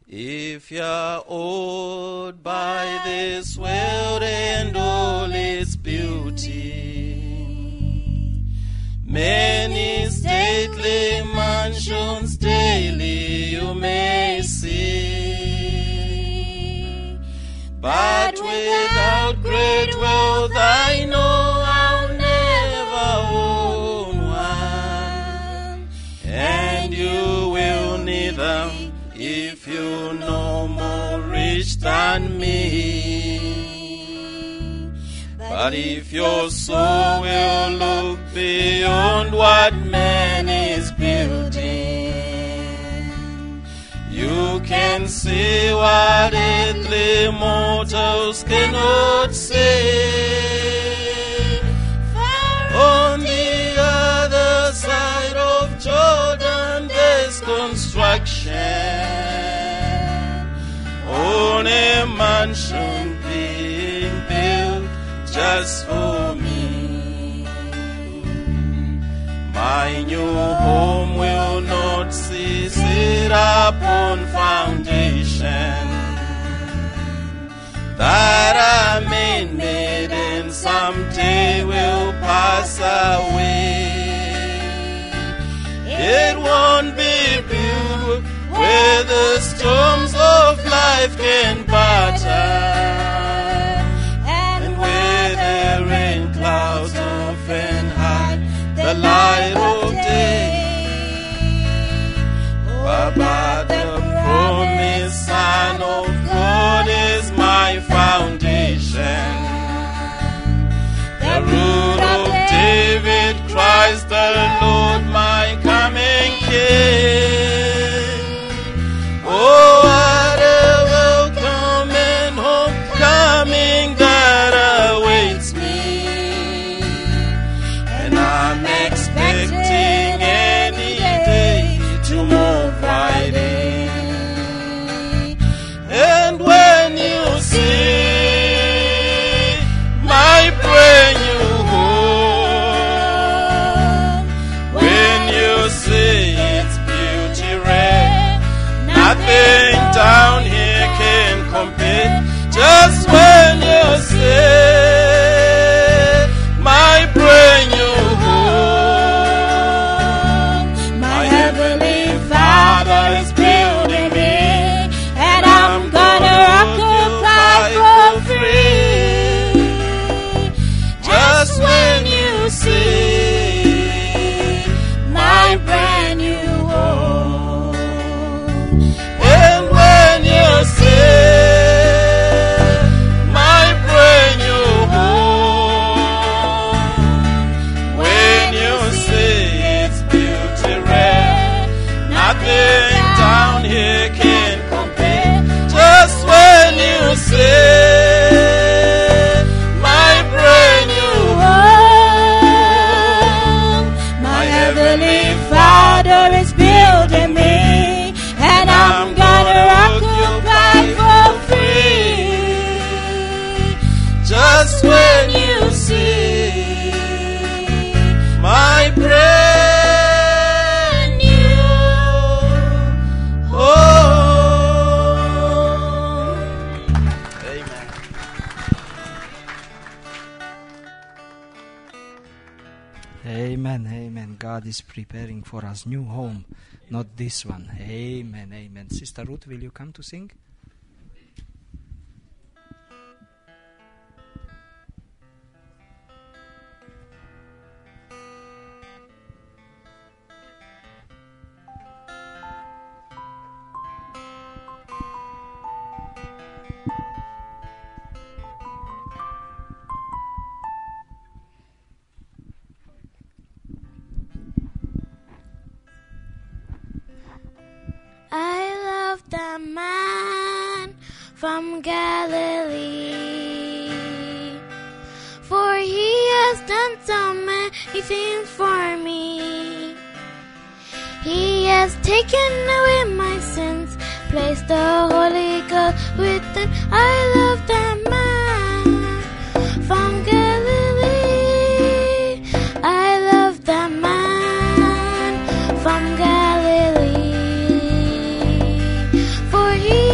If you're awed by this world and all its beauty, many stately mansions daily you may see, but without great wealth I know I'll never own one, and you will need them if you're no more rich than me. But if your soul will look beyond what man is building, you can see what earthly mortals cannot see. On the other side of Jordan there's construction on a mansion being built just for me. My new home will not cease it upon foundation that I made and someday will pass away. It won't be built where the storms of life can batter, and where the rain clouds often hide the light of day. But the promised Son of God is my foundation. The root of David, Christ the Lord, my coming King. Oh, what a welcome and homecoming that awaits me, and I'm expecting any day to move right in. And when you see my brand new home, when you see its beauty rare, nothing down here can compare. Just when you say my brand new home, my heavenly Father is building me, and I'm gonna occupy for free. Just when you see my brand new home, and when you see my brand new home, when you see its beauty rare, nothing down here can compare. Just when you see my brand new home, my heavenly Father is building me, and I'm gonna occupy for free. Just when you see my brand new home. Amen. Amen, amen. God is preparing for us new home, not this one. Amen, amen. Sister Ruth, will you come to sing? I love the man from Galilee, for he has done so many things for me. He has taken away my sins, placed the Holy Ghost within. I love the man from Galilee. I love the man from Galilee, for he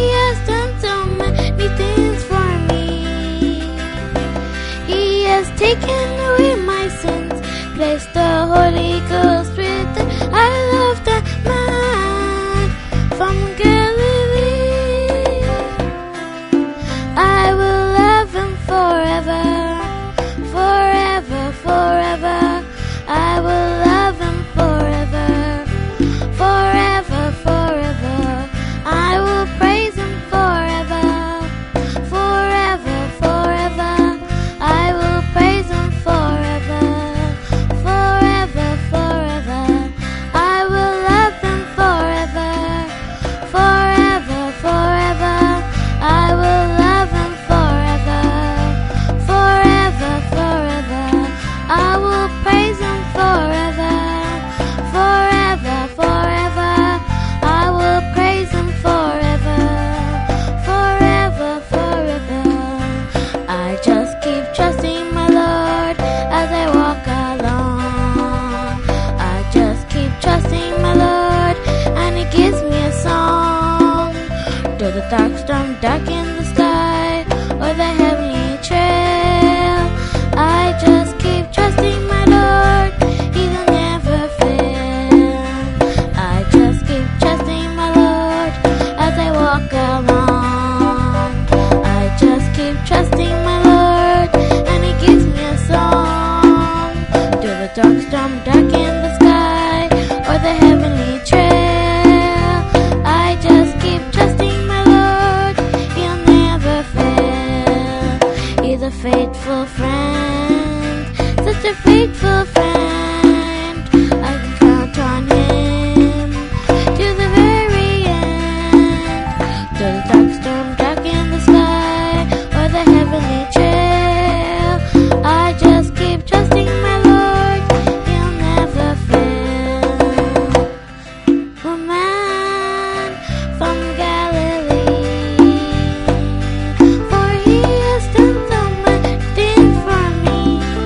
the dark storm darken the sky or the heavenly trail, I just keep trusting my Lord, He will never fail. I just keep trusting my Lord as I walk along. I just keep trusting my Lord, and He gives me a song. Do the dark storm darken the sky or the heavenly trail, I just keep trusting my Lord, He'll never fail. He's a faithful friend, such a faithful friend. I can count on Him to the very end. Do the dark storm darken the sky or the heavenly trail, I just keep trusting my Lord, He'll never fail. A man from Galilee, for He has done so much things for me.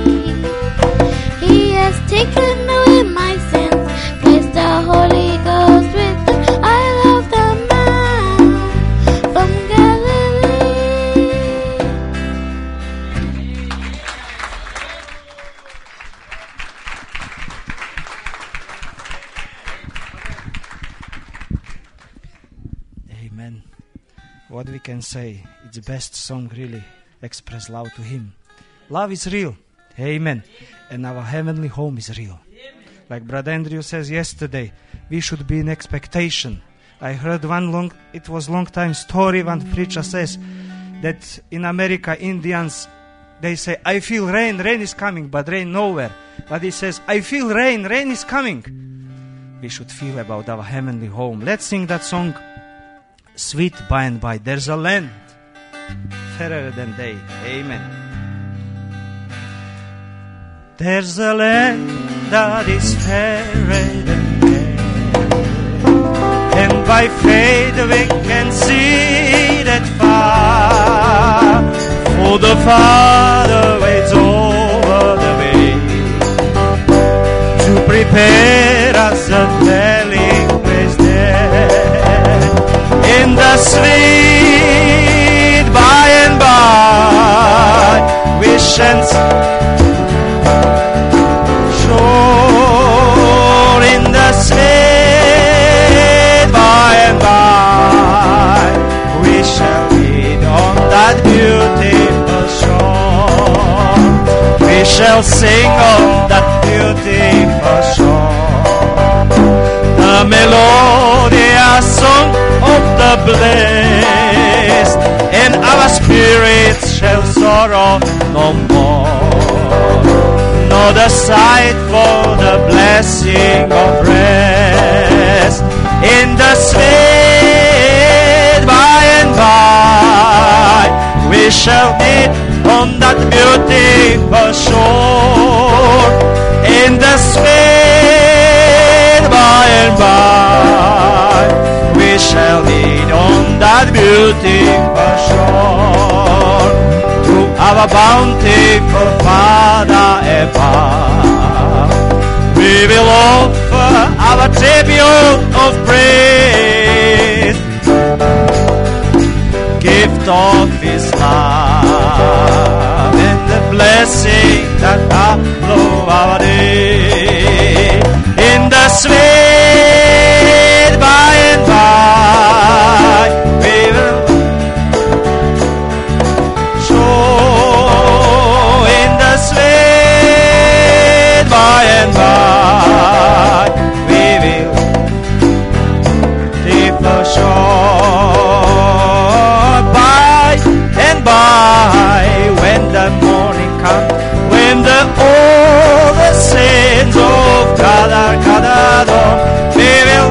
He has taken away my sins, placed the Holy Ghost within. I love the man from Galilee. Amen. What we can say, it's the best song really express love to Him. Love is real. Amen. And our heavenly home is real. Like Brother Andrew says yesterday, we should be in expectation. I heard it was long time story, one preacher says that in America, Indians, they say, I feel rain is coming, but rain nowhere. But he says, I feel rain is coming. We should feel about our heavenly home. Let's sing that song, Sweet by and by. There's a land fairer than day. Amen. There's a land that is fairer than day, and by faith we can see that far. For the Father waits over the way to prepare us a dwelling place there. In the sweet by and by we shall sure in the sweet by and by we shall meet on that beautiful shore. We shall sing on that beautiful shore the melodious song of the blessed, and our spirits shall sorrow no more, nor the sight for the blessing of rest. In the sweet by and by we shall meet on that beautiful shore. In the sweet by and by we shall meet on that beautiful shore. To our bountiful Father above we will offer our tribute of praise, gift of His love and the blessing that upflow our day. In the sweet by and by we will show. In the sweet by and by we will keep the shore. By and by when the morning comes, when all the saints of God are gathered on, we will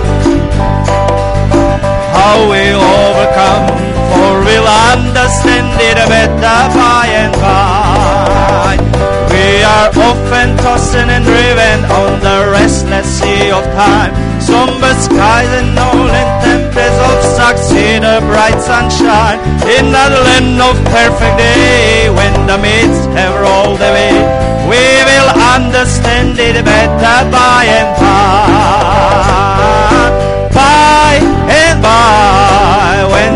how we overcome, for we'll understand it better by and by. We are often tossing and driven on the restless sea of time, somber skies and rolling tempests of succeed a bright sunshine. In that land of perfect day, when the mists have rolled away, we will understand it better by and by. By and by, when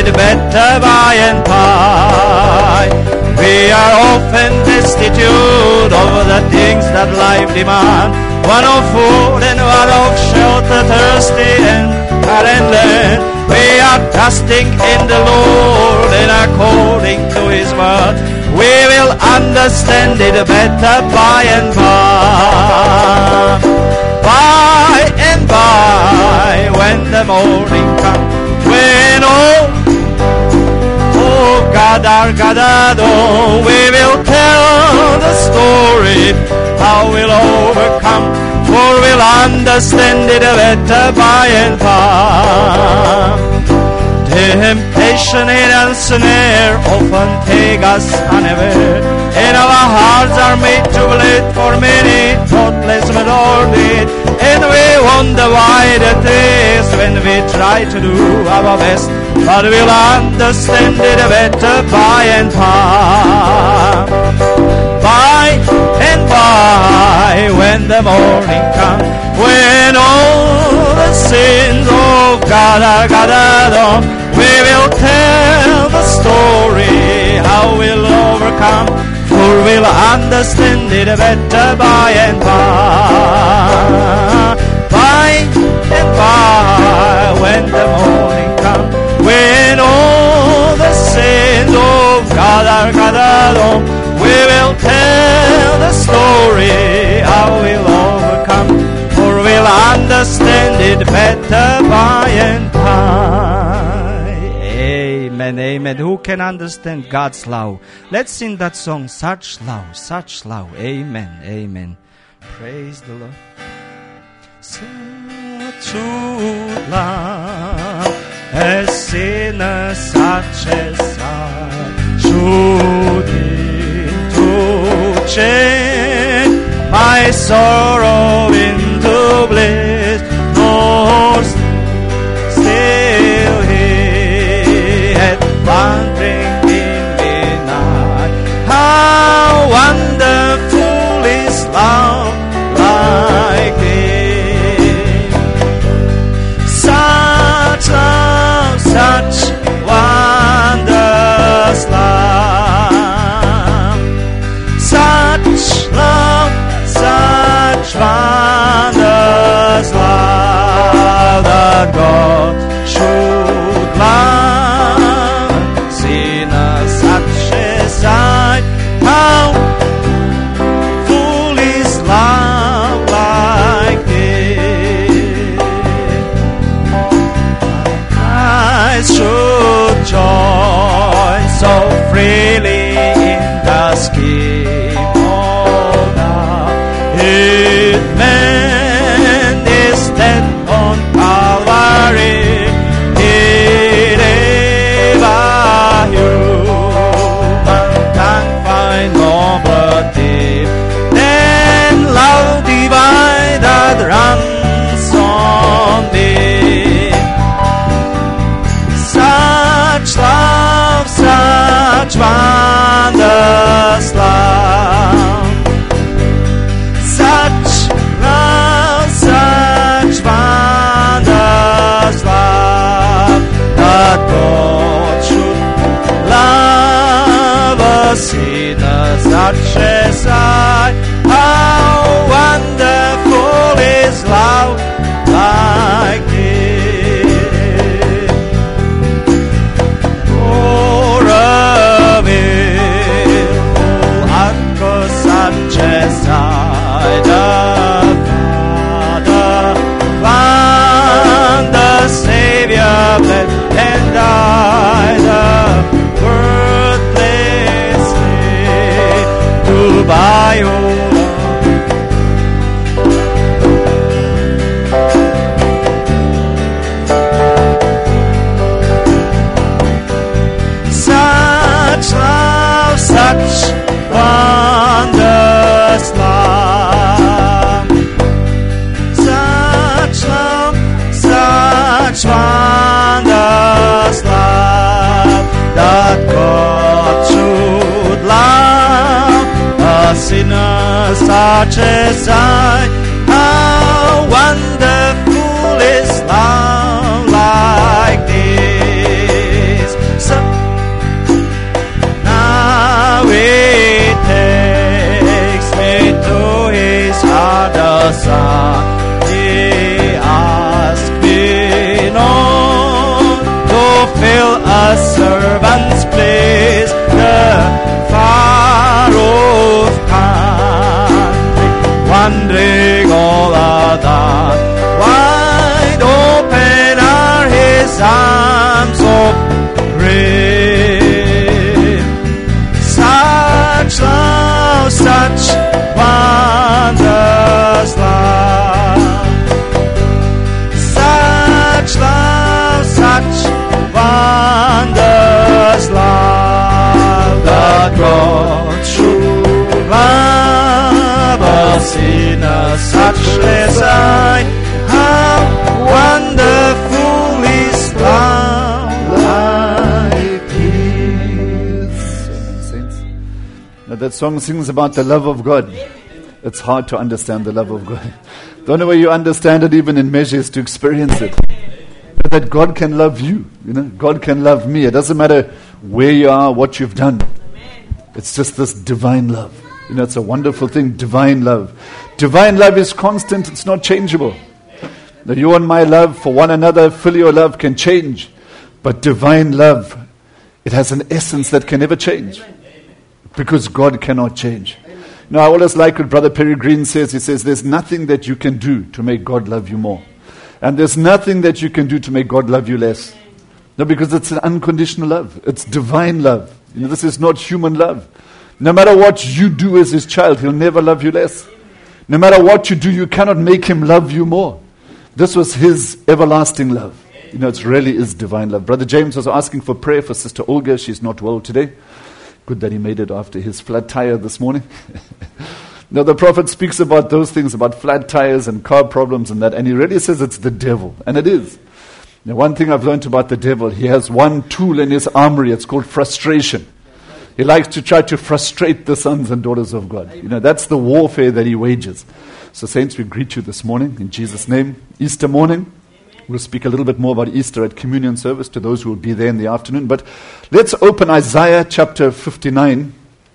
understand it better by and by. We are often destitute of the things that life demands. One of food and one of shelter, thirsty and barren land. We are trusting in the Lord and according to His word. We will understand it better by and by. By and by, when the morning comes, when all God are gathered on, we will tell the story how we'll overcome, for we'll understand it better by and by. Temptation and snare often take us unaware, and our hearts are made to bleed for many thoughtless melodies, and we wonder why that is when we try to do our best, but we'll understand it better by and by. By and by, when the morning comes, when all the sins of God are gathered on, we will tell the story how we'll overcome, for we'll understand it better by and by. By and by, when the morning comes, when all the sins of God are gathered on, we will tell the story how we'll overcome, for we'll understand it better by and by. Amen, amen. Who can understand God's love? Let's sing that song, Such Love, Such Love. Amen, amen. Praise the Lord. Such love has sinners such as I should into change my sorrow into bliss, nor still He had wandering in midnight. How wonderful is love like this! Such love, such wondrous love. Such love, such wondrous love, that God should love sinners such as I. How full is love like this! I should join so freely in the scheme of God. It meant His death on Calvary. It ever human can find nobler deep than love divine that ransomed me. Such love, such wondrous love. Such love, such wondrous love, that God should love a sinner such as I. How wonderful is love like this! For a willful uncle such as I, the Father found the Savior bled and died, the worthless slave to buy all. Such love, such wondrous love. Such love, such wondrous love, that God should love a sinner such as I. How wonderful is love like this! a servant's place, the far-off country, wandering all alone. Wide open are his arms of grace. Such love, such wondrous love. Such love, such wondrous love. That God should love a sinner such as I. How wonderful is love like His. Saints. Now that song sings about the love of God. It's hard to understand the love of God. The only way you understand it, even in measure, is to experience it. That God can love you. God can love me. It doesn't matter where you are, what you've done. It's just this divine love. It's a wonderful thing, divine love. Divine love is constant. It's not changeable. Now, you and my love for one another, filial love, can change. But divine love, it has an essence that can never change. Because God cannot change. I always like what Brother Perry Green says. He says, there's nothing that you can do to make God love you more. And there's nothing that you can do to make God love you less. No, because it's an unconditional love. It's divine love. This is not human love. No matter what you do as His child, He'll never love you less. No matter what you do, you cannot make Him love you more. This was His everlasting love. It really is divine love. Brother James was asking for prayer for Sister Olga. She's not well today. Good that he made it after his flat tire this morning. Now the prophet speaks about those things, about flat tires and car problems and that, and he really says it's the devil. And it is. Now one thing I've learned about the devil, he has one tool in his armory. It's called frustration. He likes to try to frustrate the sons and daughters of God. That's the warfare that he wages. So saints, we greet you this morning in Jesus' name. Easter morning. We'll speak a little bit more about Easter at communion service to those who will be there in the afternoon. But let's open Isaiah chapter 59.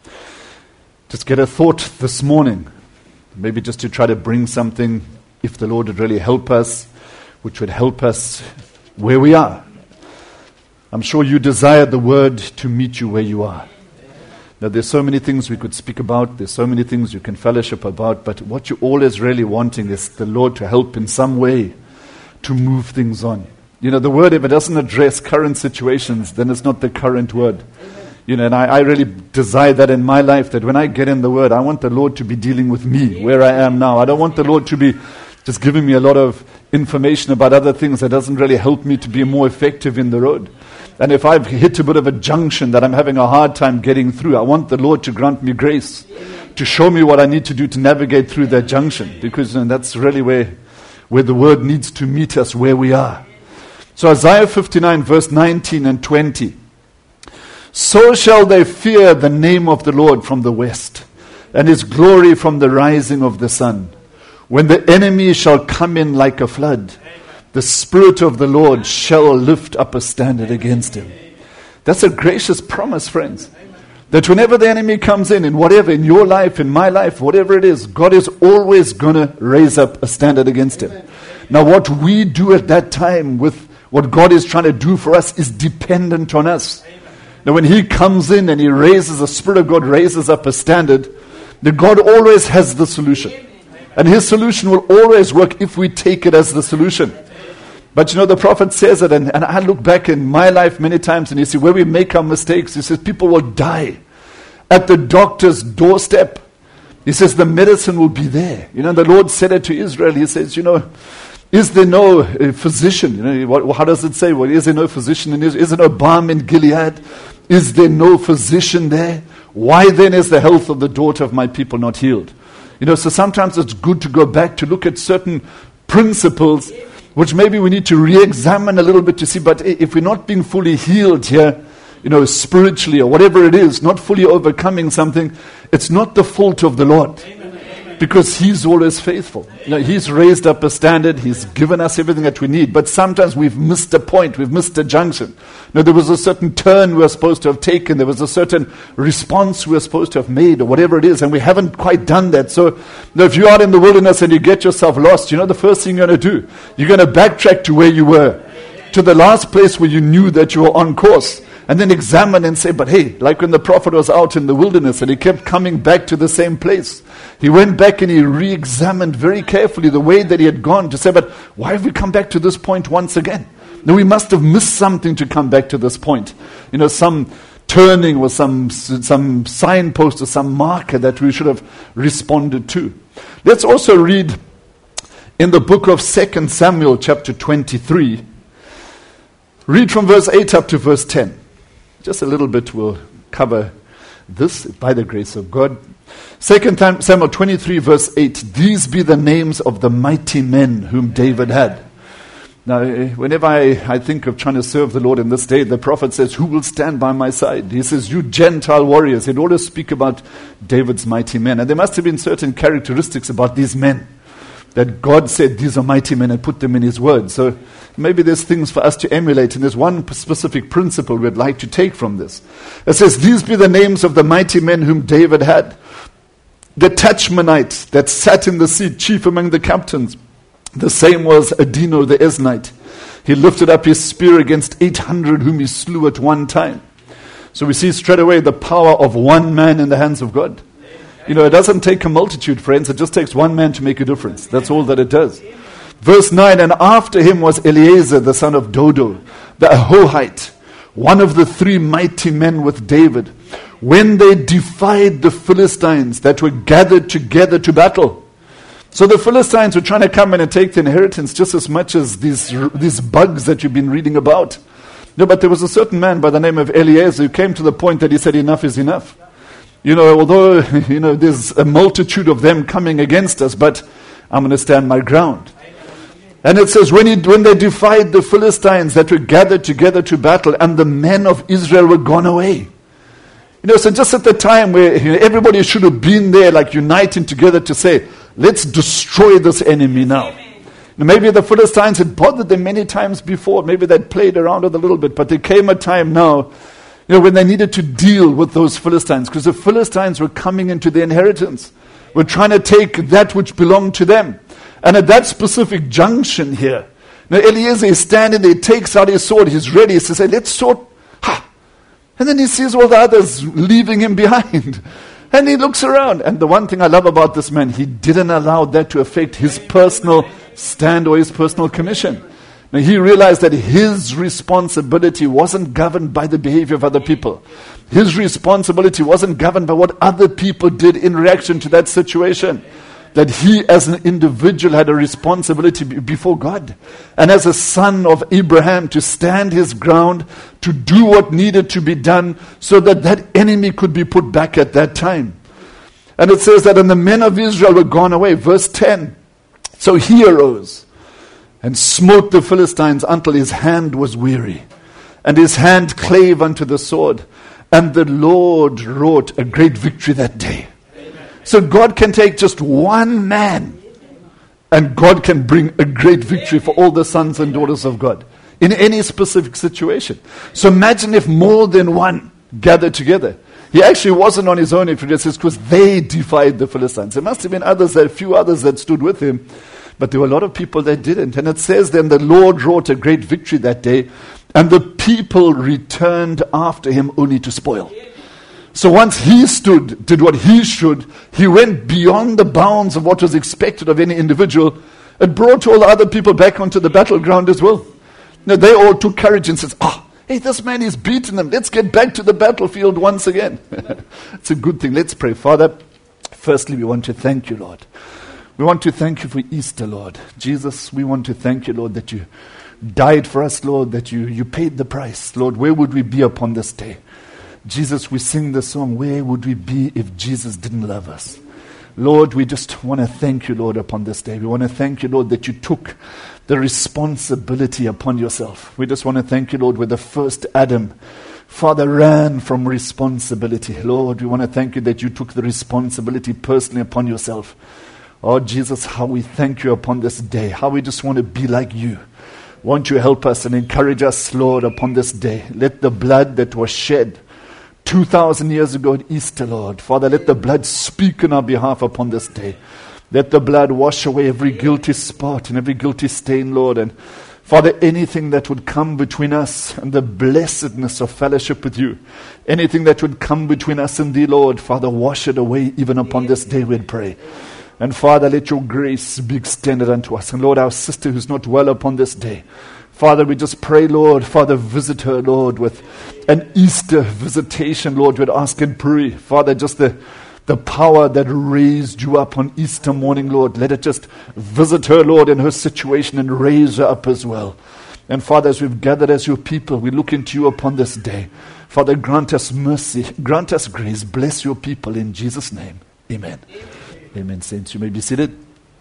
Just get a thought this morning. Maybe just to try to bring something, if the Lord would really help us, which would help us where we are. I'm sure you desire the word to meet you where you are. Now there's so many things we could speak about. There's so many things you can fellowship about. But what you're always really wanting is the Lord to help in some way to move things on. The word, if it doesn't address current situations, then it's not the current word. And I really desire that in my life, that when I get in the word, I want the Lord to be dealing with me where I am now. I don't want the Lord to be just giving me a lot of information about other things that doesn't really help me to be more effective in the road. And if I've hit a bit of a junction that I'm having a hard time getting through, I want the Lord to grant me grace, to show me what I need to do to navigate through that junction. Because that's really where the word needs to meet us where we are. So Isaiah 59 verse 19 and 20. So shall they fear the name of the Lord from the west, and His glory from the rising of the sun. When the enemy shall come in like a flood, the Spirit of the Lord shall lift up a standard against him. That's a gracious promise, friends. That whenever the enemy comes in whatever, in your life, in my life, whatever it is, God is always going to raise up a standard against him. Now what we do at that time with what God is trying to do for us is dependent on us. Now when He comes in and He raises, the Spirit of God raises up a standard, then God always has the solution. And His solution will always work if we take it as the solution. But the prophet says it, and I look back in my life many times, and you see where we make our mistakes. He says people will die at the doctor's doorstep. He says the medicine will be there. The Lord said it to Israel. He says, is there no physician? How does it say? Well, is there no physician in Israel? Is there no balm in Gilead? Is there no physician there? Why then is the health of the daughter of my people not healed? So sometimes it's good to go back to look at certain principles which maybe we need to re-examine a little bit to see, but if we're not being fully healed here, spiritually or whatever it is, not fully overcoming something, it's not the fault of the Lord. Because He's always faithful. He's raised up a standard. He's given us everything that we need. But sometimes we've missed a point. We've missed a junction. There was a certain turn we were supposed to have taken. There was a certain response we were supposed to have made or whatever it is. And we haven't quite done that. So if you are in the wilderness and you get yourself lost, the first thing you're going to do? You're going to backtrack to where you were. to the last place where you knew that you were on course. And then examine and say, but hey, like when the prophet was out in the wilderness and he kept coming back to the same place. He went back and he re-examined very carefully the way that he had gone to say, but why have we come back to this point once again? No, we must have missed something to come back to this point. Some turning or some signpost or some marker that we should have responded to. Let's also read in the book of 2 Samuel chapter 23. Read from verse 8 up to verse 10. Just a little bit will cover this by the grace of God. 2 Samuel 23 verse 8. These be the names of the mighty men whom David had. Now, whenever I think of trying to serve the Lord in this day, the prophet says, who will stand by my side? He says, you Gentile warriors. He'd always speak about David's mighty men. And there must have been certain characteristics about these men that God said, these are mighty men, and put them in his word. So maybe there's things for us to emulate, and there's one specific principle we'd like to take from this. It says, these be the names of the mighty men whom David had. The Tachmonite that sat in the seat, chief among the captains. The same was Adino the Eznite. He lifted up his spear against 800 whom he slew at one time. So we see straight away the power of one man in the hands of God. It doesn't take a multitude, friends. It just takes one man to make a difference. That's all that it does. Verse 9, and after him was Eleazar, the son of Dodo, the Ahohite, one of the 3 mighty men with David, when they defied the Philistines that were gathered together to battle. So the Philistines were trying to come in and take the inheritance just as much as these bugs that you've been reading about. No, but there was a certain man by the name of Eleazar who came to the point that he said, enough is enough. Although, there's a multitude of them coming against us, but I'm going to stand my ground. And it says, when they defied the Philistines that were gathered together to battle, and the men of Israel were gone away. So just at the time where everybody should have been there, like uniting together to say, let's destroy this enemy now. Maybe the Philistines had bothered them many times before. Maybe they'd played around with it a little bit, but there came a time now, when they needed to deal with those Philistines, because the Philistines were coming into their inheritance. We're trying to take that which belonged to them. And at that specific junction here, now Eliezer is standing there, he takes out his sword, he's ready, he says, hey, let's sword. Ha! And then he sees all the others leaving him behind. And he looks around. And the one thing I love about this man, he didn't allow that to affect his personal stand or his personal commission. Now he realized that his responsibility wasn't governed by the behavior of other people. His responsibility wasn't governed by what other people did in reaction to that situation. That he as an individual had a responsibility before God. And as a son of Abraham to stand his ground, to do what needed to be done so that that enemy could be put back at that time. And it says that and the men of Israel were gone away. Verse 10. So he arose and smote the Philistines until his hand was weary. And his hand clave unto the sword. And the Lord wrought a great victory that day. So God can take just one man and God can bring a great victory for all the sons and daughters of God in any specific situation. So imagine if more than one gathered together. He actually wasn't on his own, if it says, because they defied the Philistines. There must have been a few others that stood with him, but there were a lot of people that didn't. And it says then the Lord wrought a great victory that day, and the people returned after him only to spoil. So once he did what he should, he went beyond the bounds of what was expected of any individual. It brought all the other people back onto the battleground as well. Now they all took courage and said, hey, this man is beating them. Let's get back to the battlefield once again. It's a good thing. Let's pray. Father, firstly, we want to thank you, Lord. We want to thank you for Easter, Lord. Jesus, we want to thank you, Lord, that you died for us, Lord, that you paid the price. Lord, where would we be upon this day? Jesus, we sing the song, where would we be if Jesus didn't love us? Lord, we just want to thank you, Lord, upon this day. We want to thank you, Lord, that you took the responsibility upon yourself. We just want to thank you, Lord, where the first Adam, Father, ran from responsibility. Lord, we want to thank you that you took the responsibility personally upon yourself. Oh, Jesus, how we thank you upon this day. How we just want to be like you. Won't you help us and encourage us, Lord, upon this day. Let the blood that was shed 2,000 years ago at Easter, Lord. Father, let the blood speak on our behalf upon this day. Let the blood wash away every guilty spot and every guilty stain, Lord. And Father, anything that would come between us and the blessedness of fellowship with you, anything that would come between us and thee, Lord, Father, wash it away even upon this day, we'd pray. And Father, let your grace be extended unto us. And Lord, our sister who's not well upon this day, Father, we just pray, Lord, Father, visit her, Lord, with an Easter visitation, Lord, we'd ask and pray. Father, just the power that raised you up on Easter morning, Lord, let it just visit her, Lord, in her situation and raise her up as well. And Father, as we've gathered as your people, we look into you upon this day. Father, grant us mercy, grant us grace, bless your people in Jesus' name. Amen. Amen, saints. You may be seated.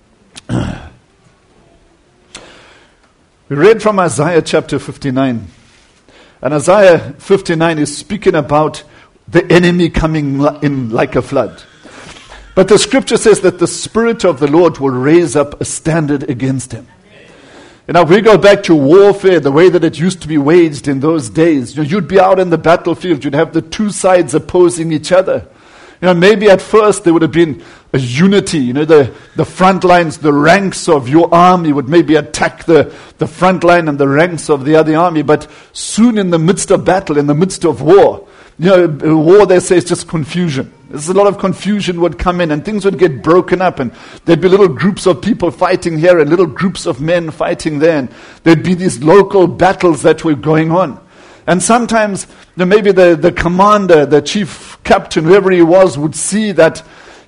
We read from Isaiah chapter 59. And Isaiah 59 is speaking about the enemy coming in like a flood. But the scripture says that the Spirit of the Lord will raise up a standard against him. And now we go back to warfare, the way that it used to be waged in those days. You'd be out in the battlefield, you'd have the two sides opposing each other. Maybe at first there would have been a unity. The front lines, the ranks of your army would maybe attack the front line and the ranks of the other army. But soon in the midst of battle, in the midst of war, war, they say, is just confusion. There's a lot of confusion would come in and things would get broken up and there'd be little groups of people fighting here and little groups of men fighting there. And there'd be these local battles that were going on. And sometimes maybe the commander, the chief captain, whoever he was, would see that,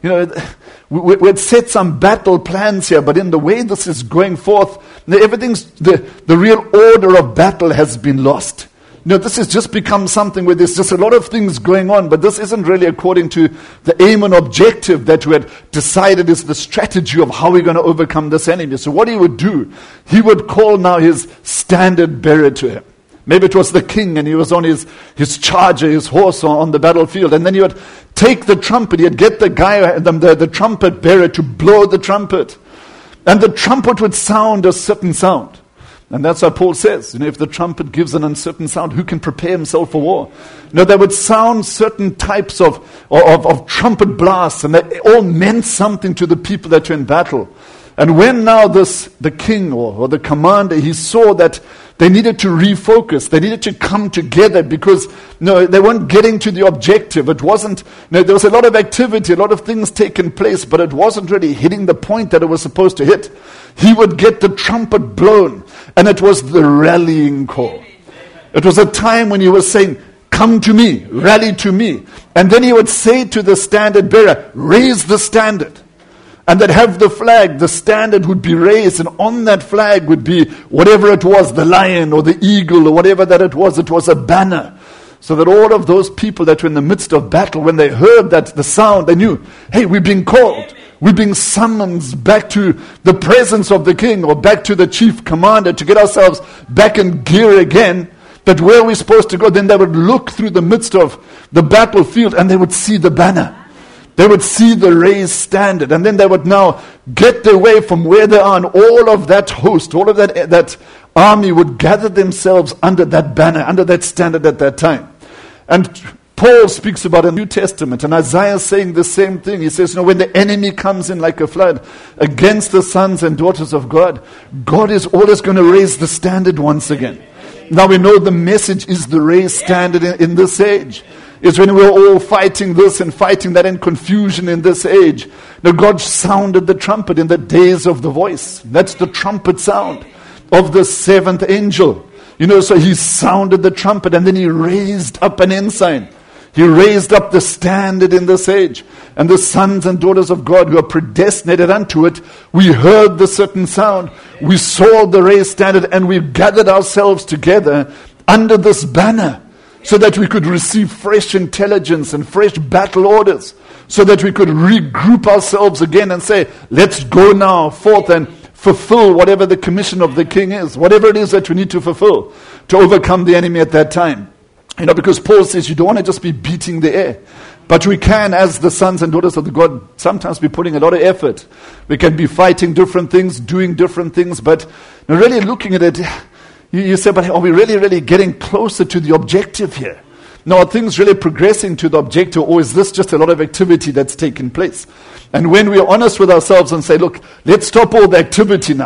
we'd set some battle plans here, but in the way this is going forth, everything's, the real order of battle has been lost. This has just become something where there's just a lot of things going on, but this isn't really according to the aim and objective that we had decided is the strategy of how we're going to overcome this enemy. So what he would do, he would call now his standard bearer to him. Maybe it was the king and he was on his charger, his horse on the battlefield. And then he would take the trumpet. He'd get the guy, the trumpet bearer to blow the trumpet. And the trumpet would sound a certain sound. And that's what Paul says. If the trumpet gives an uncertain sound, who can prepare himself for war? They would sound certain types of trumpet blasts. And they all meant something to the people that were in battle. And when now the king or the commander, he saw that they needed to refocus. They needed to come together because they weren't getting to the objective. It wasn't, there was a lot of activity, a lot of things taking place, but it wasn't really hitting the point that it was supposed to hit. He would get the trumpet blown, and it was the rallying call. It was a time when he was saying, come to me, rally to me. And then he would say to the standard bearer, raise the standard. And they'd have the flag, the standard would be raised, and on that flag would be whatever it was, the lion or the eagle or whatever that it was a banner. So that all of those people that were in the midst of battle, when they heard that the sound, they knew, hey, we're being called. We're being summoned back to the presence of the king or back to the chief commander to get ourselves back in gear again. But where we're supposed to go, then they would look through the midst of the battlefield and they would see the banner. They would see the raised standard, and then they would now get their way from where they are, and all of that host, all of that army would gather themselves under that banner, under that standard at that time. And Paul speaks about a New Testament, and Isaiah is saying the same thing. He says, when the enemy comes in like a flood against the sons and daughters of God, God is always going to raise the standard once again. Now we know the message is the raised standard in this age. Is when we're all fighting this and fighting that in confusion in this age. Now God sounded the trumpet in the days of the voice. That's the trumpet sound of the seventh angel. So he sounded the trumpet and then he raised up an ensign. He raised up the standard in this age. And the sons and daughters of God who are predestinated unto it, we heard the certain sound. We saw the raised standard and we gathered ourselves together under this banner. So that we could receive fresh intelligence and fresh battle orders. So that we could regroup ourselves again and say, let's go now forth and fulfill whatever the commission of the king is. Whatever it is that we need to fulfill to overcome the enemy at that time. Because Paul says you don't want to just be beating the air. But we can, as the sons and daughters of the God, sometimes be putting a lot of effort. We can be fighting different things, doing different things. But really looking at it, you say, but are we really getting closer to the objective here? Now, are things really progressing to the objective, or is this just a lot of activity that's taking place? And when we're honest with ourselves and say, look, let's stop all the activity now.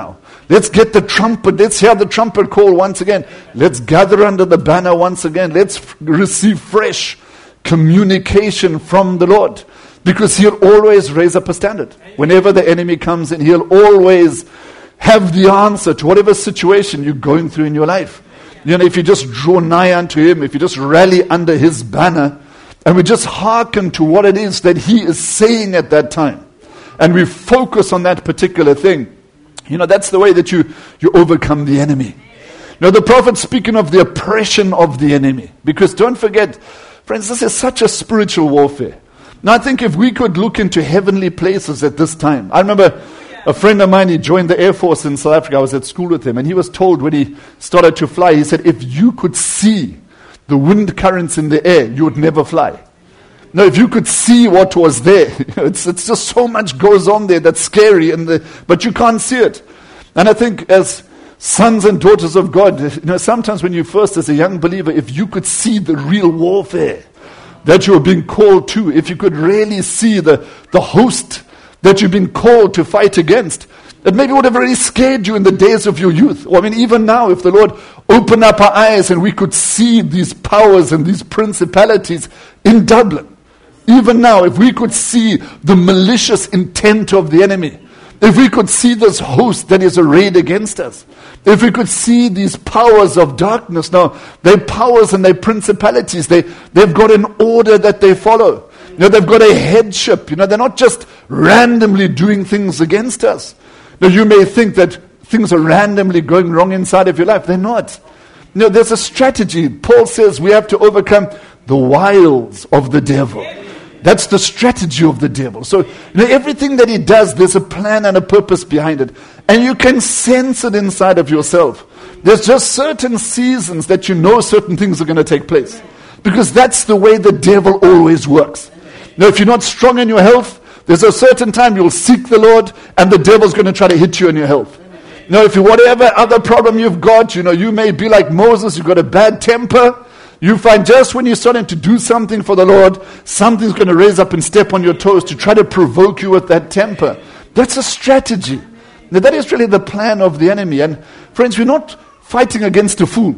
Let's get the trumpet. Let's hear the trumpet call once again. Let's gather under the banner once again. Let's receive fresh communication from the Lord. Because He'll always raise up a standard. Whenever the enemy comes in, He'll always have the answer to whatever situation you're going through in your life. If you just draw nigh unto Him, if you just rally under His banner, and we just hearken to what it is that He is saying at that time, and we focus on that particular thing, that's the way that you overcome the enemy. Now, the prophet's speaking of the oppression of the enemy. Because don't forget, friends, this is such a spiritual warfare. Now, I think if we could look into heavenly places at this time. I remember a friend of mine, he joined the Air Force in South Africa. I was at school with him. And he was told when he started to fly, he said, if you could see the wind currents in the air, you would never fly. Now, if you could see what was there, it's just so much goes on there that's scary, but you can't see it. And I think as sons and daughters of God, sometimes when you first, as a young believer, if you could see the real warfare that you're being called to, if you could really see the host that you've been called to fight against, that maybe would have really scared you in the days of your youth. Or even now, if the Lord opened up our eyes and we could see these powers and these principalities in Dublin. Even now, if we could see the malicious intent of the enemy, if we could see this host that is arrayed against us, if we could see these powers of darkness, now, their powers and their principalities, they've got an order that they follow. They've got a headship. They're not just randomly doing things against us. Now, you may think that things are randomly going wrong inside of your life. They're not. There's a strategy. Paul says we have to overcome the wiles of the devil. That's the strategy of the devil. So, everything that he does, there's a plan and a purpose behind it. And you can sense it inside of yourself. There's just certain seasons that certain things are going to take place. Because that's the way the devil always works. Now, if you're not strong in your health, there's a certain time you'll seek the Lord, and the devil's going to try to hit you in your health. If you whatever other problem you've got, you may be like Moses, you've got a bad temper. You find just when you're starting to do something for the Lord, something's going to raise up and step on your toes to try to provoke you with that temper. That's a strategy. Now, that is really the plan of the enemy. And friends, we're not fighting against a fool.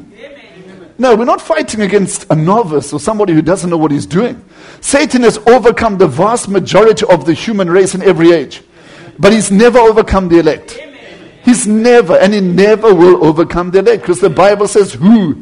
No, we're not fighting against a novice or somebody who doesn't know what he's doing. Satan has overcome the vast majority of the human race in every age. But he's never overcome the elect. He's never, and he never will overcome the elect. Because the Bible says who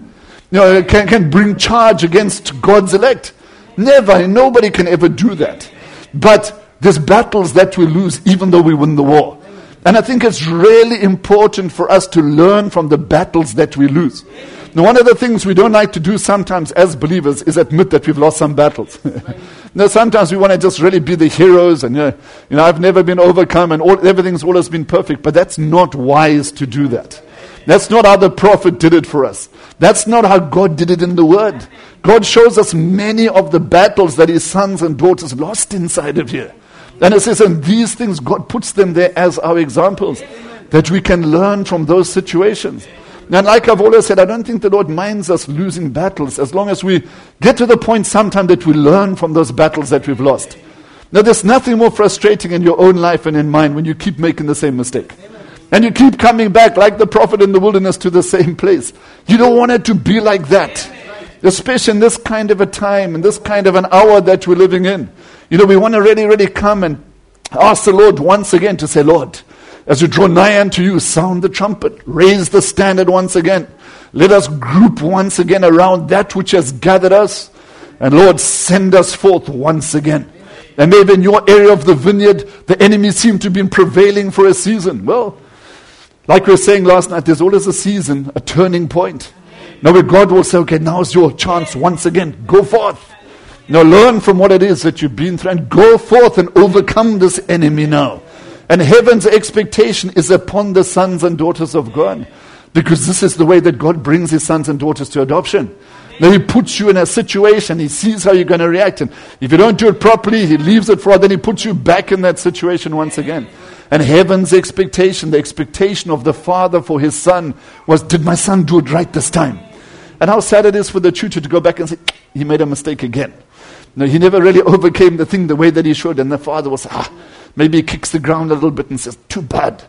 can bring charge against God's elect? Never. Nobody can ever do that. But there's battles that we lose even though we win the war. And I think it's really important for us to learn from the battles that we lose. Now, one of the things we don't like to do sometimes as believers is admit that we've lost some battles. Now, sometimes we want to just really be the heroes and, I've never been overcome and everything's always been perfect. But that's not wise to do that. That's not how the prophet did it for us. That's not how God did it in the Word. God shows us many of the battles that His sons and daughters lost inside of here. And it says, and these things, God puts them there as our examples, that we can learn from those situations. And like I've always said, I don't think the Lord minds us losing battles as long as we get to the point sometime that we learn from those battles that we've lost. Now, there's nothing more frustrating in your own life and in mine when you keep making the same mistake. And you keep coming back like the prophet in the wilderness to the same place. You don't want it to be like that. Especially in this kind of a time, in this kind of an hour that we're living in. We want to really come and ask the Lord once again to say, Lord, as we draw nigh unto you, sound the trumpet, raise the standard once again. Let us group once again around that which has gathered us. And Lord, send us forth once again. And maybe in your area of the vineyard, the enemy seemed to be prevailing for a season. Well, like we were saying last night, there's always a season, a turning point. Now where God will say, okay, now's your chance once again. Go forth. Now learn from what it is that you've been through and go forth and overcome this enemy now. And heaven's expectation is upon the sons and daughters of God. Because this is the way that God brings His sons and daughters to adoption. Now He puts you in a situation, He sees how you're going to react. And if you don't do it properly, He leaves it for, then He puts you back in that situation once again. And heaven's expectation, the expectation of the Father for His Son was, did my son do it right this time? And how sad it is for the tutor to go back and say, he made a mistake again. No, he never really overcame the thing the way that he should. And the father was, maybe he kicks the ground a little bit and says, too bad.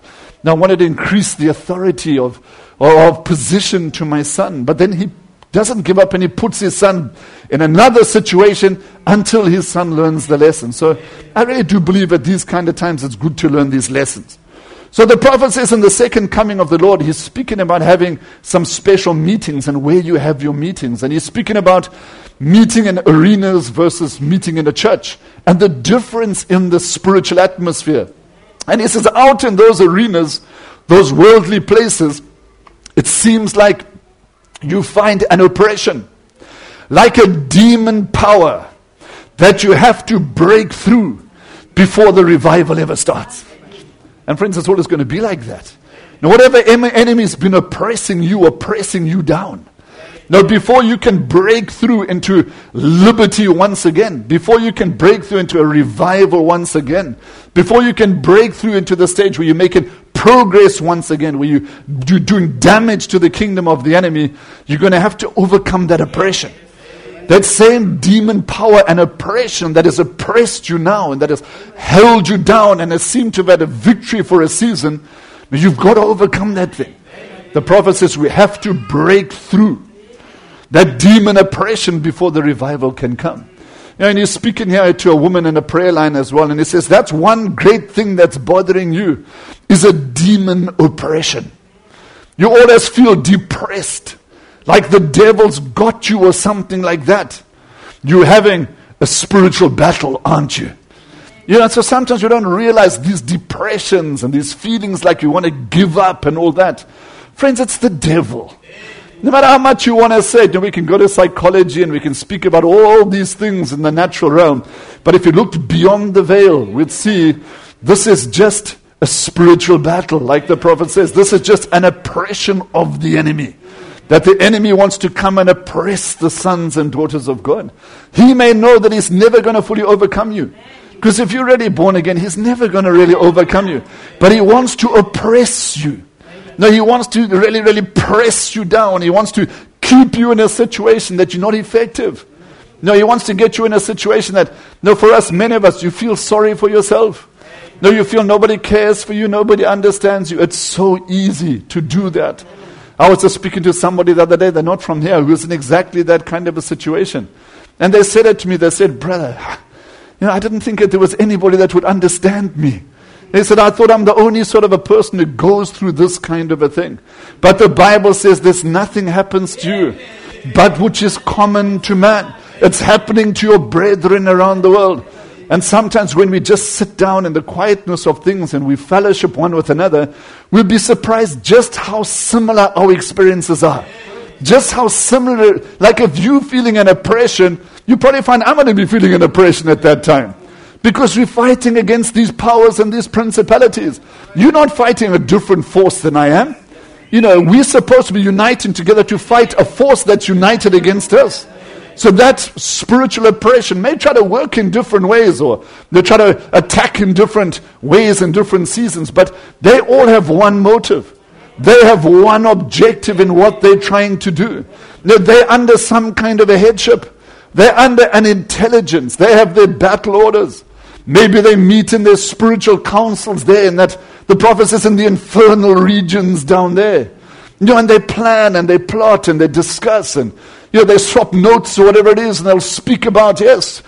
Now I wanted to increase the authority of position to my son. But then he doesn't give up and he puts his son in another situation until his son learns the lesson. So I really do believe at these kind of times it's good to learn these lessons. So the prophet says in the second coming of the Lord, he's speaking about having some special meetings and where you have your meetings. And he's speaking about meeting in arenas versus meeting in a church and the difference in the spiritual atmosphere. And he says out in those arenas, those worldly places, it seems like you find an oppression, like a demon power that you have to break through before the revival ever starts. And friends, it's always going to be like that. Now, whatever enemy's been oppressing you down. Now, before you can break through into liberty once again, before you can break through into a revival once again, before you can break through into the stage where you're making progress once again, where you're doing damage to the kingdom of the enemy, you're going to have to overcome that oppression. That same demon power and oppression that has oppressed you now and that has held you down and has seemed to have had a victory for a season, you've got to overcome that thing. The prophet says we have to break through that demon oppression before the revival can come. And he's speaking here to a woman in a prayer line as well, and he says that's one great thing that's bothering you is a demon oppression. You always feel depressed, like the devil's got you or something like that. You're having a spiritual battle, aren't you? So sometimes you don't realize these depressions and these feelings like you want to give up and all that. Friends, it's the devil. No matter how much you want to say, we can go to psychology and we can speak about all these things in the natural realm. But if you looked beyond the veil, we'd see this is just a spiritual battle. Like the prophet says, this is just an oppression of the enemy. That the enemy wants to come and oppress the sons and daughters of God. He may know that he's never going to fully overcome you. Because if you're already born again, he's never going to really overcome you. But he wants to oppress you. No, he wants to really, really press you down. He wants to keep you in a situation that you're not effective. No, he wants to get you in a situation that, for us, many of us, you feel sorry for yourself. No, you feel nobody cares for you, nobody understands you. It's so easy to do that. I was just speaking to somebody the other day, they're not from here, who was in exactly that kind of a situation. And they said it to me, they said, brother, I didn't think that there was anybody that would understand me. They said, I thought I'm the only sort of a person who goes through this kind of a thing. But the Bible says there's nothing happens to you, but which is common to man. It's happening to your brethren around the world. And sometimes when we just sit down in the quietness of things and we fellowship one with another, we'll be surprised just how similar our experiences are. Just how similar, like if you're feeling an oppression, you probably find I'm going to be feeling an oppression at that time. Because we're fighting against these powers and these principalities. You're not fighting a different force than I am. We're supposed to be uniting together to fight a force that's united against us. So that spiritual oppression may try to work in different ways, or they try to attack in different ways in different seasons, but they all have one motive. They have one objective in what they're trying to do. They're under some kind of a headship. They're under an intelligence. They have their battle orders. Maybe they meet in their spiritual councils there, and that the prophet says in the infernal regions down there. And they plan and they plot and they discuss and they swap notes or whatever it is, and they'll speak about,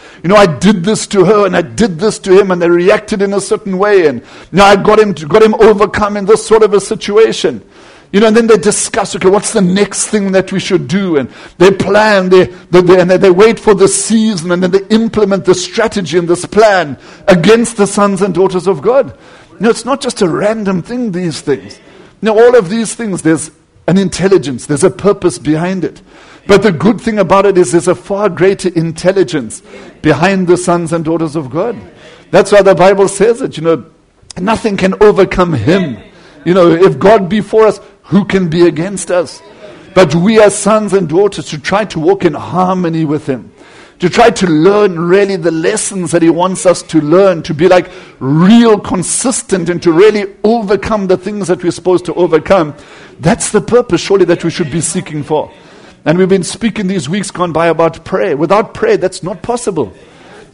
I did this to her and I did this to him, and they reacted in a certain way, and I got him overcome in this sort of a situation. And then they discuss, okay, what's the next thing that we should do? And they plan, they wait for the season, and then they implement the strategy and this plan against the sons and daughters of God. It's not just a random thing, these things. All of these things, there's an intelligence, there's a purpose behind it. But the good thing about it is there's a far greater intelligence behind the sons and daughters of God. That's why the Bible says it, nothing can overcome him. If God be for us, who can be against us? But we as sons and daughters to try to walk in harmony with him, to try to learn really the lessons that he wants us to learn, to be like real consistent and to really overcome the things that we're supposed to overcome. That's the purpose surely that we should be seeking for. And we've been speaking these weeks gone by about prayer. Without prayer, that's not possible.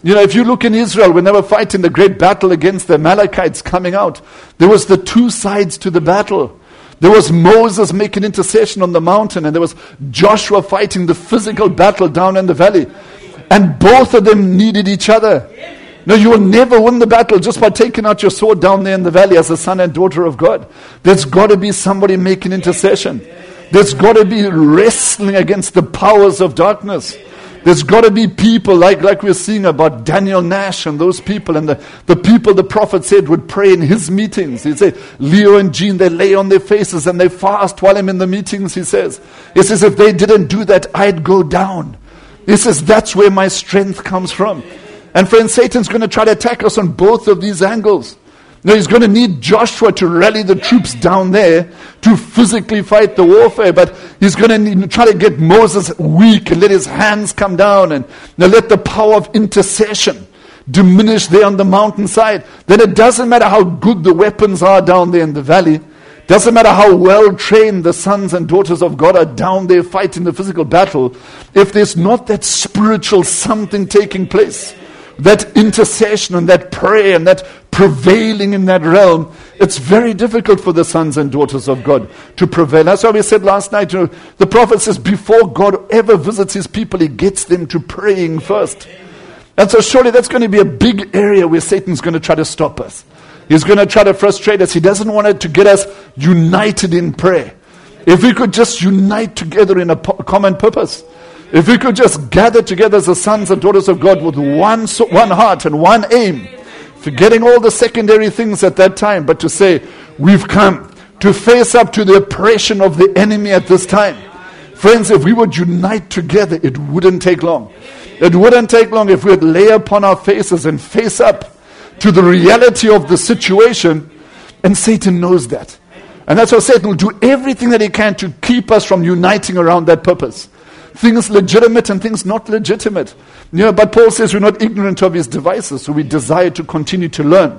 You know, if you look in Israel, when they were fighting the great battle against the Amalekites coming out, there was the two sides to the battle. There was Moses making intercession on the mountain, and there was Joshua fighting the physical battle down in the valley. And both of them needed each other. No, you will never win the battle just by taking out your sword down there in the valley as a son and daughter of God. There's got to be somebody making intercession. There's got to be wrestling against the powers of darkness. There's got to be people like we're seeing about Daniel Nash and those people, and the people the prophet said would pray in his meetings. He'd say, Leo and Jean, they lay on their faces and they fast while I'm in the meetings, he says. He says, if they didn't do that, I'd go down. He says, that's where my strength comes from. And friends, Satan's going to try to attack us on both of these angles. Now, he's going to need Joshua to rally the troops down there to physically fight the warfare. But he's going to try to get Moses weak and let his hands come down and let the power of intercession diminish there on the mountainside. Then it doesn't matter how good the weapons are down there in the valley. Doesn't matter how well trained the sons and daughters of God are down there fighting the physical battle. If there's not that spiritual something taking place, that intercession and that prayer and that prevailing in that realm, it's very difficult for the sons and daughters of God to prevail. That's why we said last night, the prophet says before God ever visits his people, he gets them to praying first. And so surely that's going to be a big area where Satan's going to try to stop us. He's going to try to frustrate us. He doesn't want it to get us united in prayer. If we could just unite together in a common purpose, if we could just gather together as the sons and daughters of God with one heart and one aim, forgetting all the secondary things at that time, but to say, we've come to face up to the oppression of the enemy at this time. Friends, if we would unite together, it wouldn't take long. It wouldn't take long if we would lay upon our faces and face up to the reality of the situation, and Satan knows that. And that's why Satan will do everything that he can to keep us from uniting around that purpose. Things legitimate and things not legitimate. But Paul says we're not ignorant of his devices, so we desire to continue to learn.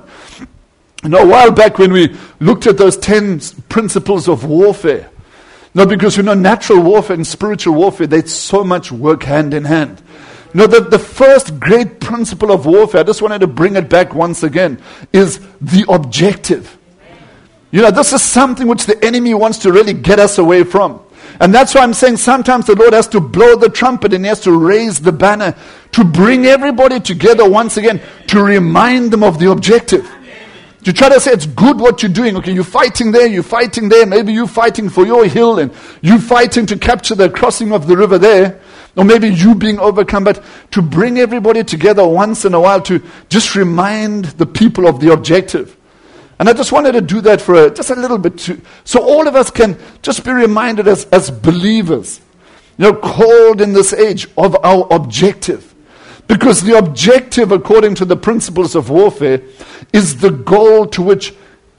A while back when we looked at those 10 principles of warfare, because natural warfare and spiritual warfare, they so much work hand in hand. The first great principle of warfare, I just wanted to bring it back once again, is the objective. This is something which the enemy wants to really get us away from. And that's why I'm saying sometimes the Lord has to blow the trumpet and he has to raise the banner to bring everybody together once again, to remind them of the objective. To try to say it's good what you're doing. Okay, you're fighting there, maybe you're fighting for your hill and you're fighting to capture the crossing of the river there. Or maybe you being overcome, but to bring everybody together once in a while to just remind the people of the objective. And I just wanted to do that for just a little bit too, so all of us can just be reminded as believers, called in this age of our objective. Because the objective, according to the principles of warfare, is the goal to which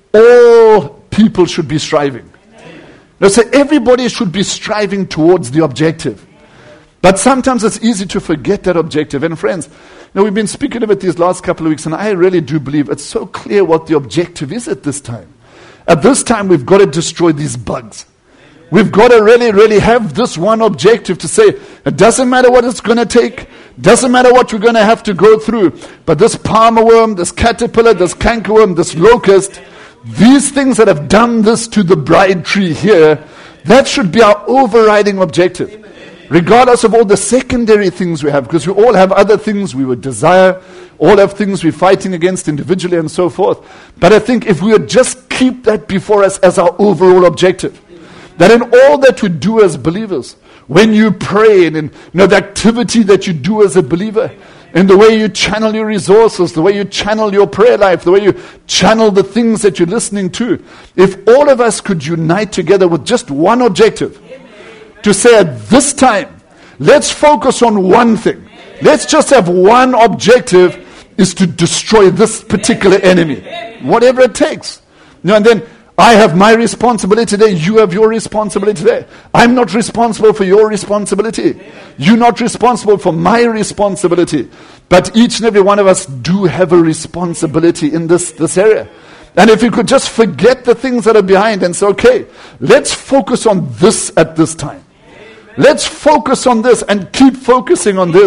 all people should be striving. Now, so everybody should be striving towards the objective. But sometimes it's easy to forget that objective. And friends, we've been speaking about these last couple of weeks, and I really do believe it's so clear what the objective is at this time. At this time, we've got to destroy these bugs. We've got to really, really have this one objective to say, it doesn't matter what it's going to take, doesn't matter what we're going to have to go through, but this palmer worm, this caterpillar, this cankerworm, this locust, these things that have done this to the bride tree here, that should be our overriding objective. Regardless of all the secondary things we have, because we all have other things we would desire, all have things we're fighting against individually and so forth. But I think if we would just keep that before us as our overall objective, that in all that we do as believers, when you pray and in the activity that you do as a believer, in the way you channel your resources, the way you channel your prayer life, the way you channel the things that you're listening to, if all of us could unite together with just one objective, to say at this time, let's focus on one thing. Let's just have one objective, is to destroy this particular enemy. Whatever it takes. And then I have my responsibility today. You have your responsibility today. I'm not responsible for your responsibility. You're not responsible for my responsibility. But each and every one of us do have a responsibility in this area. And if you could just forget the things that are behind and say, okay, let's focus on this at this time. Let's focus on this and keep focusing on this.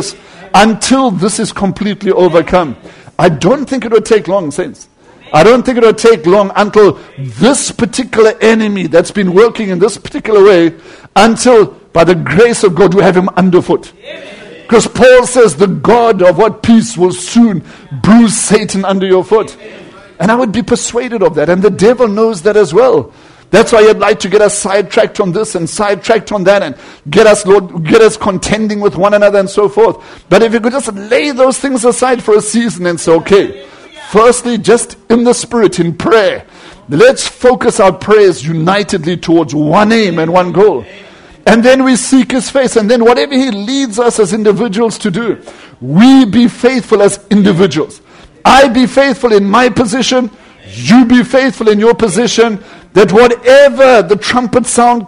until this is completely overcome. I don't think it will take long, saints. I don't think it will take long until this particular enemy that's been working in this particular way, until by the grace of God we have him underfoot. Because Paul says the God of what peace will soon bruise Satan under your foot. And I would be persuaded of that. And the devil knows that as well. That's why he'd like to get us sidetracked on this and sidetracked on that and get us contending with one another and so forth. But if you could just lay those things aside for a season and say, okay, firstly, just in the Spirit, in prayer, let's focus our prayers unitedly towards one aim and one goal. And then we seek his face. And then whatever he leads us as individuals to do, we be faithful as individuals. I be faithful in my position. You be faithful in your position. That whatever the trumpet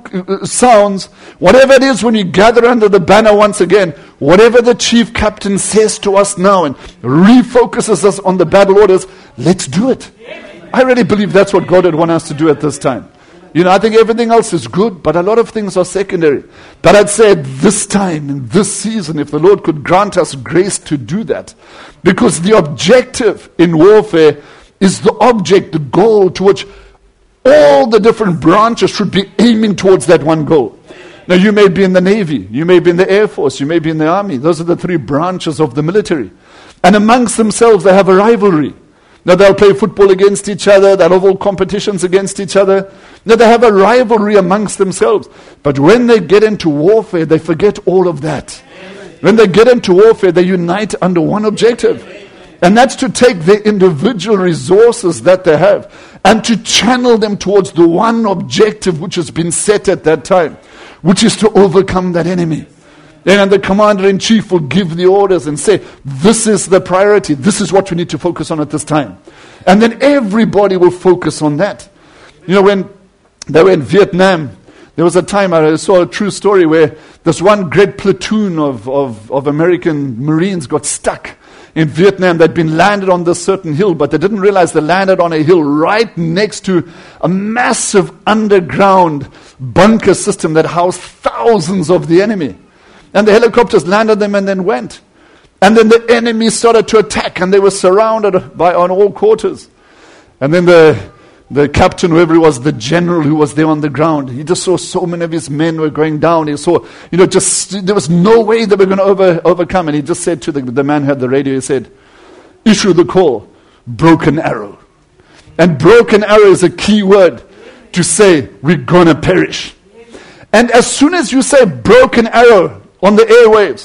sounds, whatever it is when you gather under the banner once again, whatever the chief captain says to us now and refocuses us on the battle orders, let's do it. I really believe that's what God would want us to do at this time. I think everything else is good, but a lot of things are secondary. But I'd say at this time, in this season, if the Lord could grant us grace to do that, because the objective in warfare is the object, the goal to which all the different branches should be aiming towards that one goal. Now, you may be in the Navy, you may be in the Air Force, you may be in the Army. Those are the three branches of the military. And amongst themselves, they have a rivalry. Now, they'll play football against each other. They'll have all competitions against each other. Now, they have a rivalry amongst themselves. But when they get into warfare, they forget all of that. When they get into warfare, they unite under one objective. And that's to take their individual resources that they have and to channel them towards the one objective which has been set at that time, which is to overcome that enemy. And the commander-in-chief will give the orders and say, this is the priority. This is what we need to focus on at this time. And then everybody will focus on that. When they were in Vietnam, there was a time I saw a true story where this one great platoon of American Marines got stuck in Vietnam. They'd been landed on this certain hill, but they didn't realize they landed on a hill right next to a massive underground bunker system that housed thousands of the enemy. And the helicopters landed them and then went. And then the enemy started to attack, and they were surrounded on all quarters. And then the captain, whoever he was, the general who was there on the ground, he just saw so many of his men were going down. He saw, there was no way they were going to overcome. And he just said to the man who had the radio, he said, issue the call, broken arrow. And broken arrow is a key word to say, we're going to perish. And as soon as you say broken arrow on the airwaves,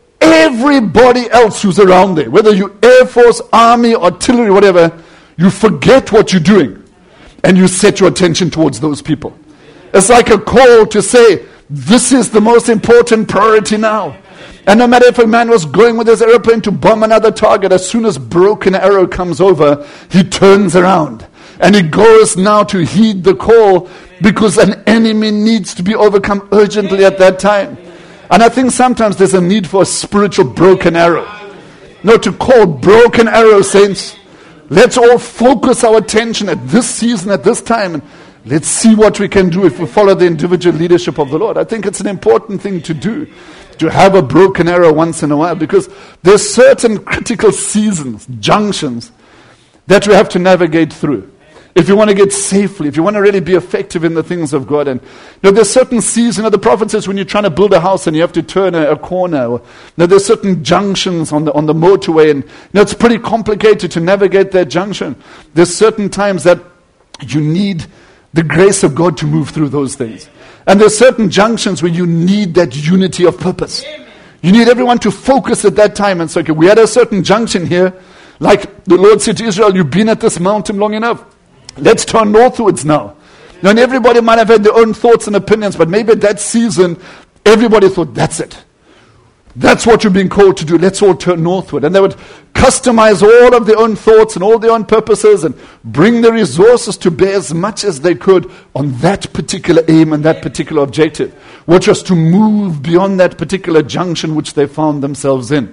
everybody else who's around there, whether you're Air Force, Army, artillery, whatever, you forget what you're doing. And you set your attention towards those people. It's like a call to say, this is the most important priority now. And no matter if a man was going with his airplane to bomb another target, as soon as broken arrow comes over, he turns around. And he goes now to heed the call, because an enemy needs to be overcome urgently at that time. And I think sometimes there's a need for a spiritual broken arrow. No, to call broken arrow, saints. Let's all focus our attention at this season, at this time, and let's see what we can do if we follow the individual leadership of the Lord. I think it's an important thing to do, to have a broken arrow once in a while, because there's certain critical seasons, junctions, that we have to navigate through. If you want to get safely, if you want to really be effective in the things of God. And there's certain seasons, the prophet says when you're trying to build a house and you have to turn a corner, there's certain junctions on the motorway, and it's pretty complicated to navigate that junction. There's certain times that you need the grace of God to move through those things. And there's certain junctions where you need that unity of purpose. You need everyone to focus at that time and say, okay, we had a certain junction here, like the Lord said to Israel, you've been at this mountain long enough. Let's turn northwards now. And everybody might have had their own thoughts and opinions, but maybe at that season, everybody thought, that's it. That's what you're being called to do. Let's all turn northward. And they would customize all of their own thoughts and all their own purposes and bring the resources to bear as much as they could on that particular aim and that particular objective, which was to move beyond that particular junction which they found themselves in.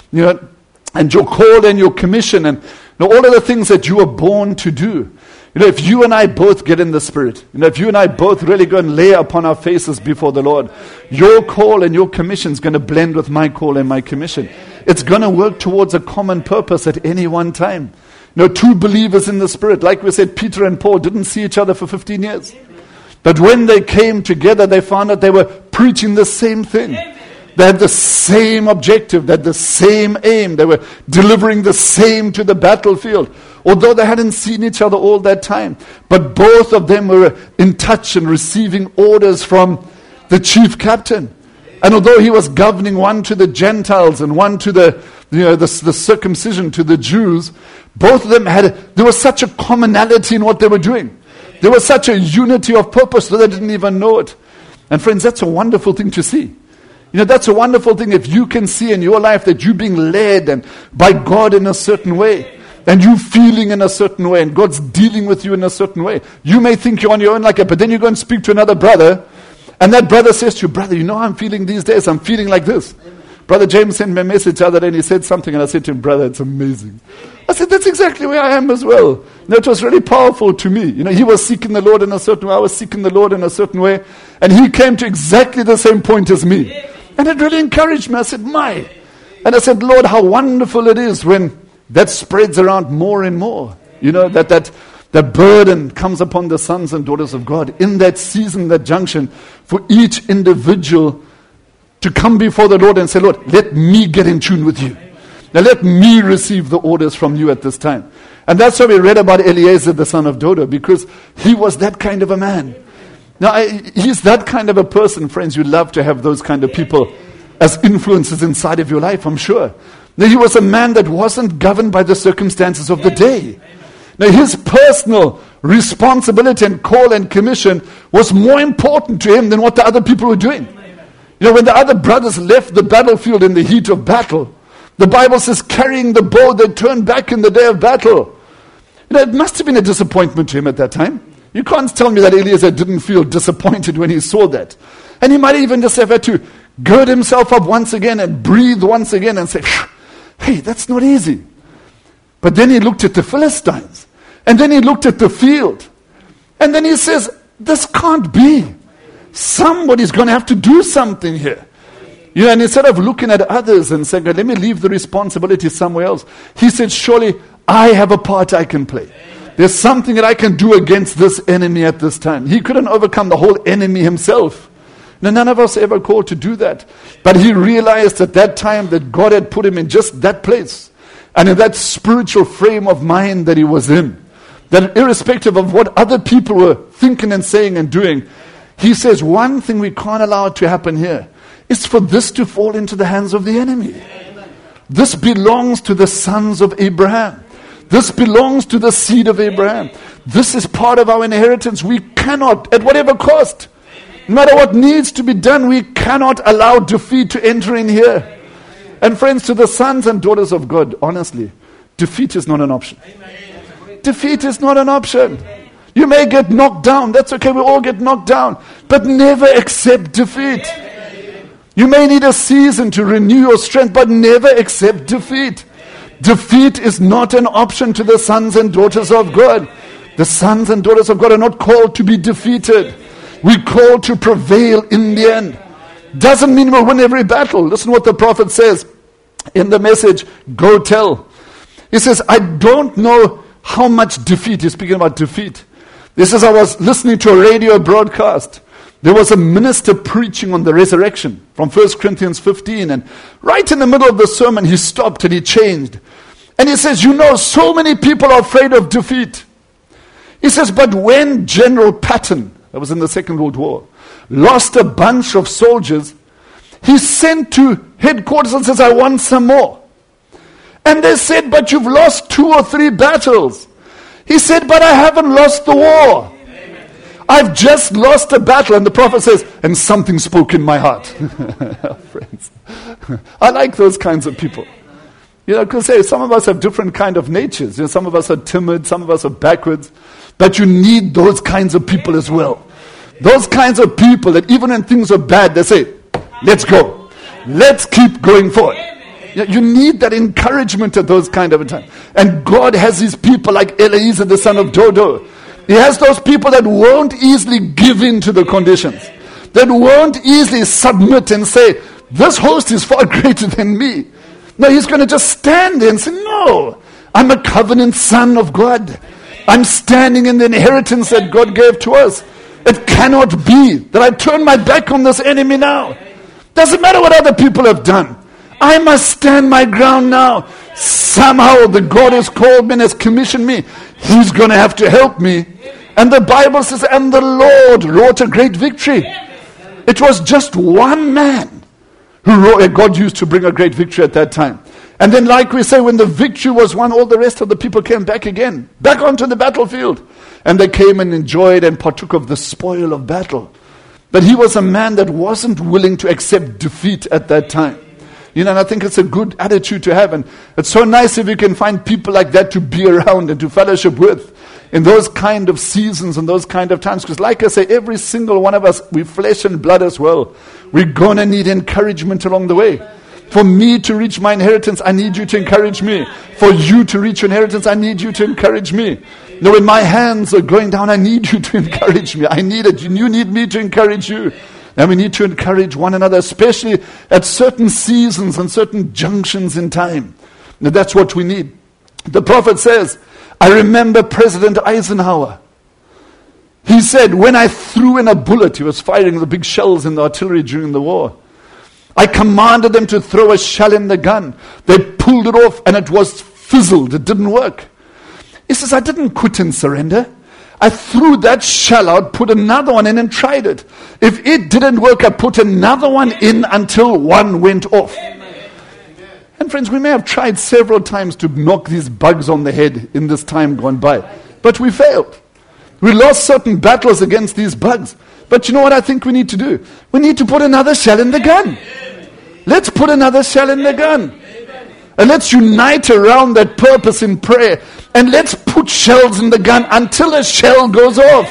And your call and your commission and all of the things that you were born to do. If you and I both get in the Spirit, if you and I both really go and lay upon our faces before the Lord, your call and your commission is going to blend with my call and my commission. It's going to work towards a common purpose at any one time. Two believers in the Spirit, like we said, Peter and Paul didn't see each other for 15 years. But when they came together, they found out they were preaching the same thing. They had the same objective, they had the same aim. They were delivering the same to the battlefield. Although they hadn't seen each other all that time. But both of them were in touch and receiving orders from the chief captain. And although he was governing one to the Gentiles and one to the circumcision to the Jews, both of them there was such a commonality in what they were doing. There was such a unity of purpose that they didn't even know it. And friends, that's a wonderful thing to see. That's a wonderful thing if you can see in your life that you're being led and by God in a certain way. And you feeling in a certain way and God's dealing with you in a certain way. You may think you're on your own like that, but then you go and speak to another brother. And that brother says to you, brother, how I'm feeling these days? I'm feeling like this. Amen. Brother James sent me a message the other day and he said something and I said to him, brother, it's amazing. I said, that's exactly where I am as well. It was really powerful to me. He was seeking the Lord in a certain way. I was seeking the Lord in a certain way. And he came to exactly the same point as me. And it really encouraged me. I said, my. And I said, Lord, how wonderful it is when that spreads around more and more. That burden comes upon the sons and daughters of God in that season, that junction, for each individual to come before the Lord and say, Lord, let me get in tune with you. Now let me receive the orders from you at this time. And that's why we read about Eliezer, the son of Dodo, because he was that kind of a man. Now, he's that kind of a person, friends. You love to have those kind of people as influences inside of your life, I'm sure. Now, he was a man that wasn't governed by the circumstances of the day. Now, his personal responsibility and call and commission was more important to him than what the other people were doing. When the other brothers left the battlefield in the heat of battle, the Bible says, carrying the bow, they turned back in the day of battle. It must have been a disappointment to him at that time. You can't tell me that Eliezer didn't feel disappointed when he saw that. And he might even just have had to gird himself up once again and breathe once again and say, hey, that's not easy. But then he looked at the Philistines. And then he looked at the field. And then he says, this can't be. Somebody's going to have to do something here. And instead of looking at others and saying, let me leave the responsibility somewhere else, he said, surely I have a part I can play. There's something that I can do against this enemy at this time. He couldn't overcome the whole enemy himself. Now, none of us are ever called to do that. But he realized at that time that God had put him in just that place. And in that spiritual frame of mind that he was in. That irrespective of what other people were thinking and saying and doing, he says, one thing we can't allow to happen here is for this to fall into the hands of the enemy. This belongs to the sons of Abraham. This belongs to the seed of Abraham. This is part of our inheritance. We cannot, at whatever cost, no matter what needs to be done, we cannot allow defeat to enter in here. And friends, to the sons and daughters of God, honestly, defeat is not an option. Defeat is not an option. You may get knocked down. That's okay. We all get knocked down. But never accept defeat. You may need a season to renew your strength, but never accept defeat. Defeat is not an option to the sons and daughters of God. The sons and daughters of God are not called to be defeated. We're called to prevail in the end. Doesn't mean we'll win every battle. Listen what the prophet says in the message, Go Tell. He says, I don't know how much defeat. He's speaking about defeat. He says, I was listening to a radio broadcast. There was a minister preaching on the resurrection from 1 Corinthians 15. And right in the middle of the sermon, he stopped and he changed. And he says, so many people are afraid of defeat. He says, but when General Patton, that was in the Second World War, lost a bunch of soldiers, he sent to headquarters and says, I want some more. And they said, but you've lost 2 or 3 battles. He said, but I haven't lost the war. I've just lost a battle. And the prophet says, and something spoke in my heart. Friends, I like those kinds of people. Because some of us have different kind of natures. Some of us are timid, some of us are backwards. But you need those kinds of people as well. Those kinds of people that even when things are bad, they say, let's go. Let's keep going forward. You need that encouragement at those kind of a time. And God has his people like Eliezer, the son of Dodo. He has those people that won't easily give in to the conditions. That won't easily submit and say, this host is far greater than me. No, he's going to just stand there and say, no, I'm a covenant son of God. I'm standing in the inheritance that God gave to us. It cannot be that I turn my back on this enemy now. Doesn't matter what other people have done. I must stand my ground now. Somehow the God has called me and has commissioned me. He's going to have to help me. And the Bible says, and the Lord wrought a great victory. It was just one man who God used to bring a great victory at that time. And then, like we say, when the victory was won, all the rest of the people came back again, back onto the battlefield. And they came and enjoyed and partook of the spoil of battle. But he was a man that wasn't willing to accept defeat at that time. And I think it's a good attitude to have. And it's so nice if you can find people like that to be around and to fellowship with in those kind of seasons and those kind of times. Because like I say, every single one of us, we're flesh and blood as well. We're going to need encouragement along the way. For me to reach my inheritance, I need you to encourage me. For you to reach your inheritance, I need you to encourage me. When my hands are going down, I need you to encourage me. I need it. You need me to encourage you. And we need to encourage one another, especially at certain seasons and certain junctions in time. Now, that's what we need. The prophet says, I remember President Eisenhower. He said, when I threw in a bullet, he was firing the big shells in the artillery during the war. I commanded them to throw a shell in the gun. They pulled it off and it was fizzled. It didn't work. He says, I didn't quit and surrender. I threw that shell out, put another one in and tried it. If it didn't work, I put another one in until one went off. And friends, we may have tried several times to knock these bugs on the head in this time gone by. But we failed. We lost certain battles against these bugs. But you know what I think we need to do? We need to put another shell in the gun. Let's put another shell in the gun. And let's unite around that purpose in prayer. And let's put shells in the gun until a shell goes off.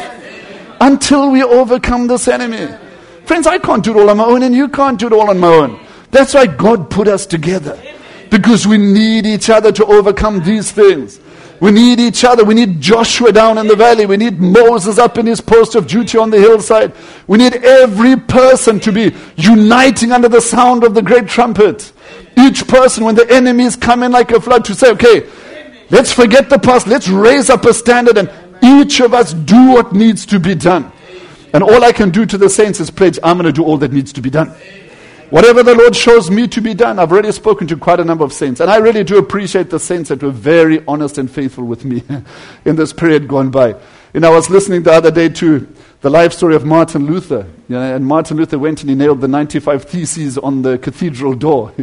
Until we overcome this enemy. Friends, I can't do it all on my own and you can't do it all on my own. That's why God put us together. Because we need each other to overcome these things. We need each other. We need Joshua down in the valley. We need Moses up in his post of duty on the hillside. We need every person to be uniting under the sound of the great trumpet. Each person, when the enemies come in like a flood, to say, okay, let's forget the past. Let's raise up a standard and each of us do what needs to be done. And all I can do to the saints is pledge, I'm going to do all that needs to be done. Whatever the Lord shows me to be done, I've already spoken to quite a number of saints. And I really do appreciate the saints that were very honest and faithful with me in this period gone by. I was listening the other day to the life story of Martin Luther. And Martin Luther went and he nailed the 95 Theses on the cathedral door.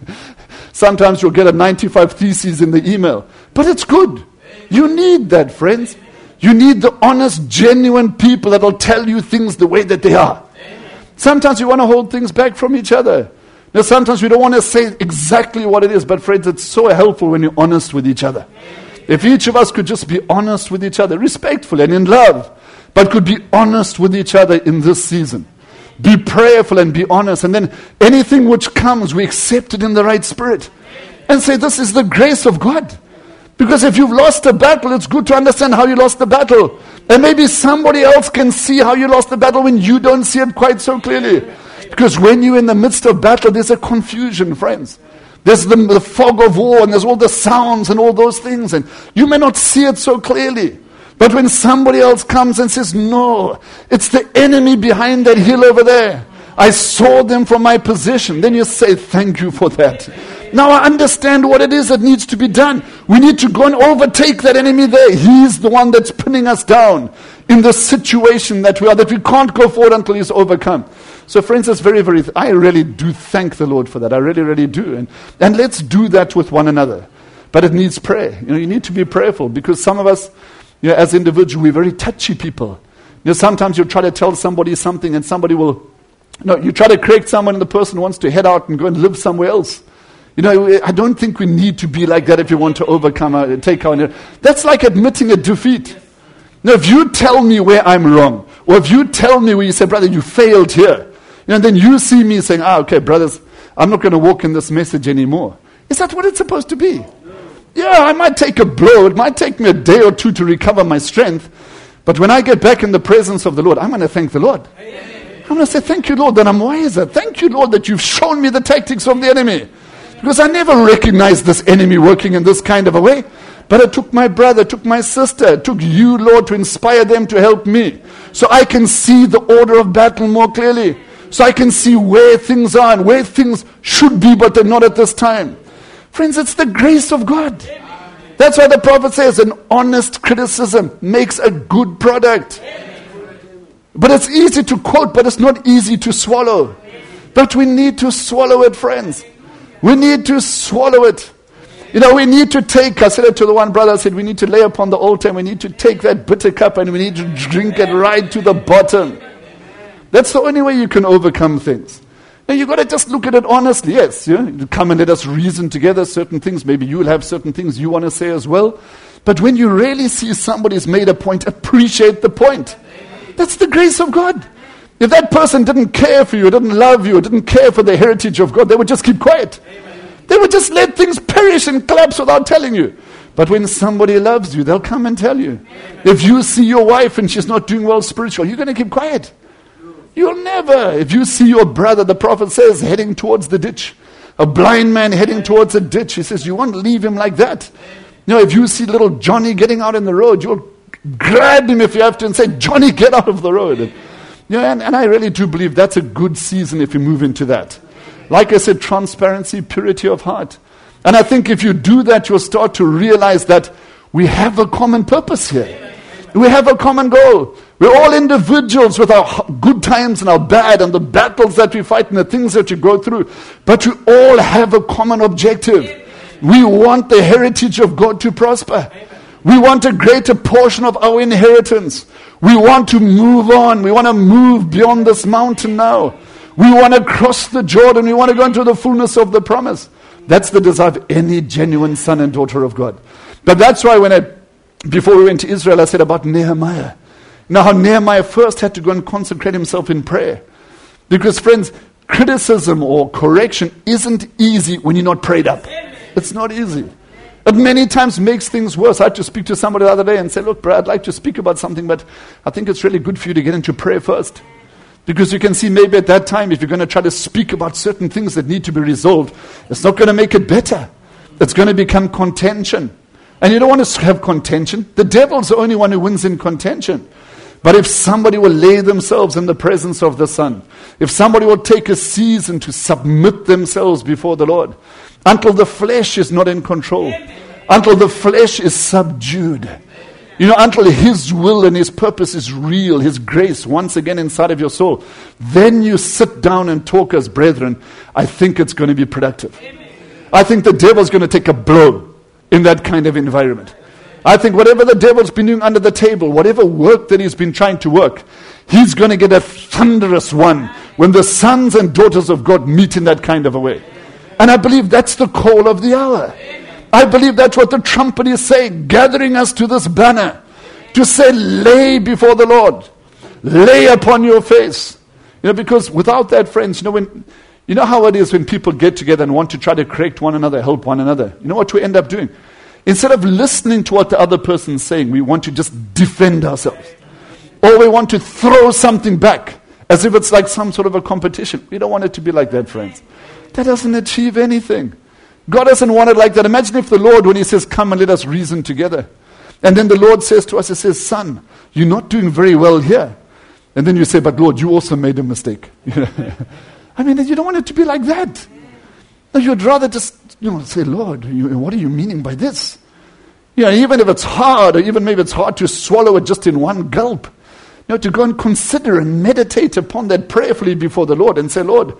Sometimes you'll get a 95 Theses in the email. But it's good. You need that, friends. You need the honest, genuine people that will tell you things the way that they are. Sometimes we want to hold things back from each other. Now, sometimes we don't want to say exactly what it is, but friends, it's so helpful when you're honest with each other. If each of us could just be honest with each other, respectful and in love, but could be honest with each other in this season. Be prayerful and be honest, and then anything which comes, we accept it in the right spirit. And say, this is the grace of God. Because if you've lost a battle, it's good to understand how you lost the battle. And maybe somebody else can see how you lost the battle when you don't see it quite so clearly. Because when you're in the midst of battle, there's a confusion, friends. There's the fog of war, and there's all the sounds and all those things. And you may not see it so clearly. But when somebody else comes and says, no, it's the enemy behind that hill over there. I saw them from my position. Then you say, thank you for that. Now I understand what it is that needs to be done. We need to go and overtake that enemy there. He's the one that's pinning us down in the situation that we are, that we can't go forward until he's overcome. So friends, it's very, very, I really do thank the Lord for that. I really, really do. And let's do that with one another. But it needs prayer. You need to be prayerful because some of us, as individuals, we're very touchy people. Sometimes you try to tell somebody something and somebody will, you try to correct someone and the person wants to head out and go and live somewhere else. I don't think we need to be like that if you want to overcome, take our. That's like admitting a defeat. Now, if you tell me where I'm wrong, or if you tell me where you say, brother, you failed here, and then you see me saying, okay, brothers, I'm not going to walk in this message anymore. Is that what it's supposed to be? Yeah, I might take a blow. It might take me a day or two to recover my strength. But when I get back in the presence of the Lord, I'm going to thank the Lord. I'm going to say, thank you, Lord, that I'm wiser. Thank you, Lord, that you've shown me the tactics of the enemy. Because I never recognized this enemy working in this kind of a way. But it took my brother, it took my sister, it took you, Lord, to inspire them to help me. So I can see the order of battle more clearly. So I can see where things are and where things should be, but they're not at this time. Friends, it's the grace of God. That's why the prophet says an honest criticism makes a good product. But it's easy to quote, but it's not easy to swallow. But we need to swallow it, friends. We need to swallow it. We need to take, I said it to the one brother, I said, we need to lay upon the altar and we need to take that bitter cup and we need to drink it right to the bottom. That's the only way you can overcome things. Now you've got to just look at it honestly. Yes, come and let us reason together certain things. Maybe you'll have certain things you want to say as well. But when you really see somebody's made a point, appreciate the point. That's the grace of God. If that person didn't care for you, didn't love you, didn't care for the heritage of God, they would just keep quiet. They would just let things perish and collapse without telling you. But when somebody loves you, they'll come and tell you. If you see your wife and she's not doing well spiritually, you're going to keep quiet. You'll never. If you see your brother, the prophet says, heading towards the ditch, a blind man heading towards a ditch, he says, you won't leave him like that. If you see little Johnny getting out in the road, you'll grab him if you have to and say, Johnny, get out of the road. And I really do believe that's a good season if you move into that. Like I said, transparency, purity of heart. And I think if you do that, you'll start to realize that we have a common purpose here. We have a common goal. We're all individuals with our good times and our bad and the battles that we fight and the things that you go through. But we all have a common objective. We want the heritage of God to prosper. We want a greater portion of our inheritance. We want to move on. We want to move beyond this mountain now. We want to cross the Jordan. We want to go into the fullness of the promise. That's the desire of any genuine son and daughter of God. But that's why before we went to Israel, I said about Nehemiah. Now how Nehemiah first had to go and consecrate himself in prayer. Because friends, criticism or correction isn't easy when you're not prayed up. It's not easy. It many times makes things worse. I had to speak to somebody the other day and say, look, bro, I'd like to speak about something, but I think it's really good for you to get into prayer first. Because you can see maybe at that time, if you're going to try to speak about certain things that need to be resolved, it's not going to make it better. It's going to become contention. And you don't want to have contention. The devil's the only one who wins in contention. But if somebody will lay themselves in the presence of the Son, if somebody will take a season to submit themselves before the Lord, until the flesh is not in control, until the flesh is subdued, until His will and His purpose is real, His grace once again inside of your soul, then you sit down and talk as brethren. I think it's going to be productive. I think the devil's going to take a blow in that kind of environment. I think whatever the devil's been doing under the table, whatever work that he's been trying to work, he's going to get a thunderous one when the sons and daughters of God meet in that kind of a way. And I believe that's the call of the hour. I believe that's what the trumpet is saying, gathering us to this banner, to say, lay before the Lord, lay upon your face. Because without that, friends, when you know how it is when people get together and want to try to correct one another, help one another. You know what we end up doing? Instead of listening to what the other person is saying, we want to just defend ourselves. Or we want to throw something back as if it's like some sort of a competition. We don't want it to be like that, friends. That doesn't achieve anything. God doesn't want it like that. Imagine if the Lord, when He says, come and let us reason together. And then the Lord says to us, He says, son, you're not doing very well here. And then you say, but Lord, you also made a mistake. I mean, you don't want it to be like that. No, you'd rather just, say, Lord, what are you meaning by this? Even if it's hard, or even maybe it's hard to swallow it just in one gulp. To go and consider and meditate upon that prayerfully before the Lord and say, Lord,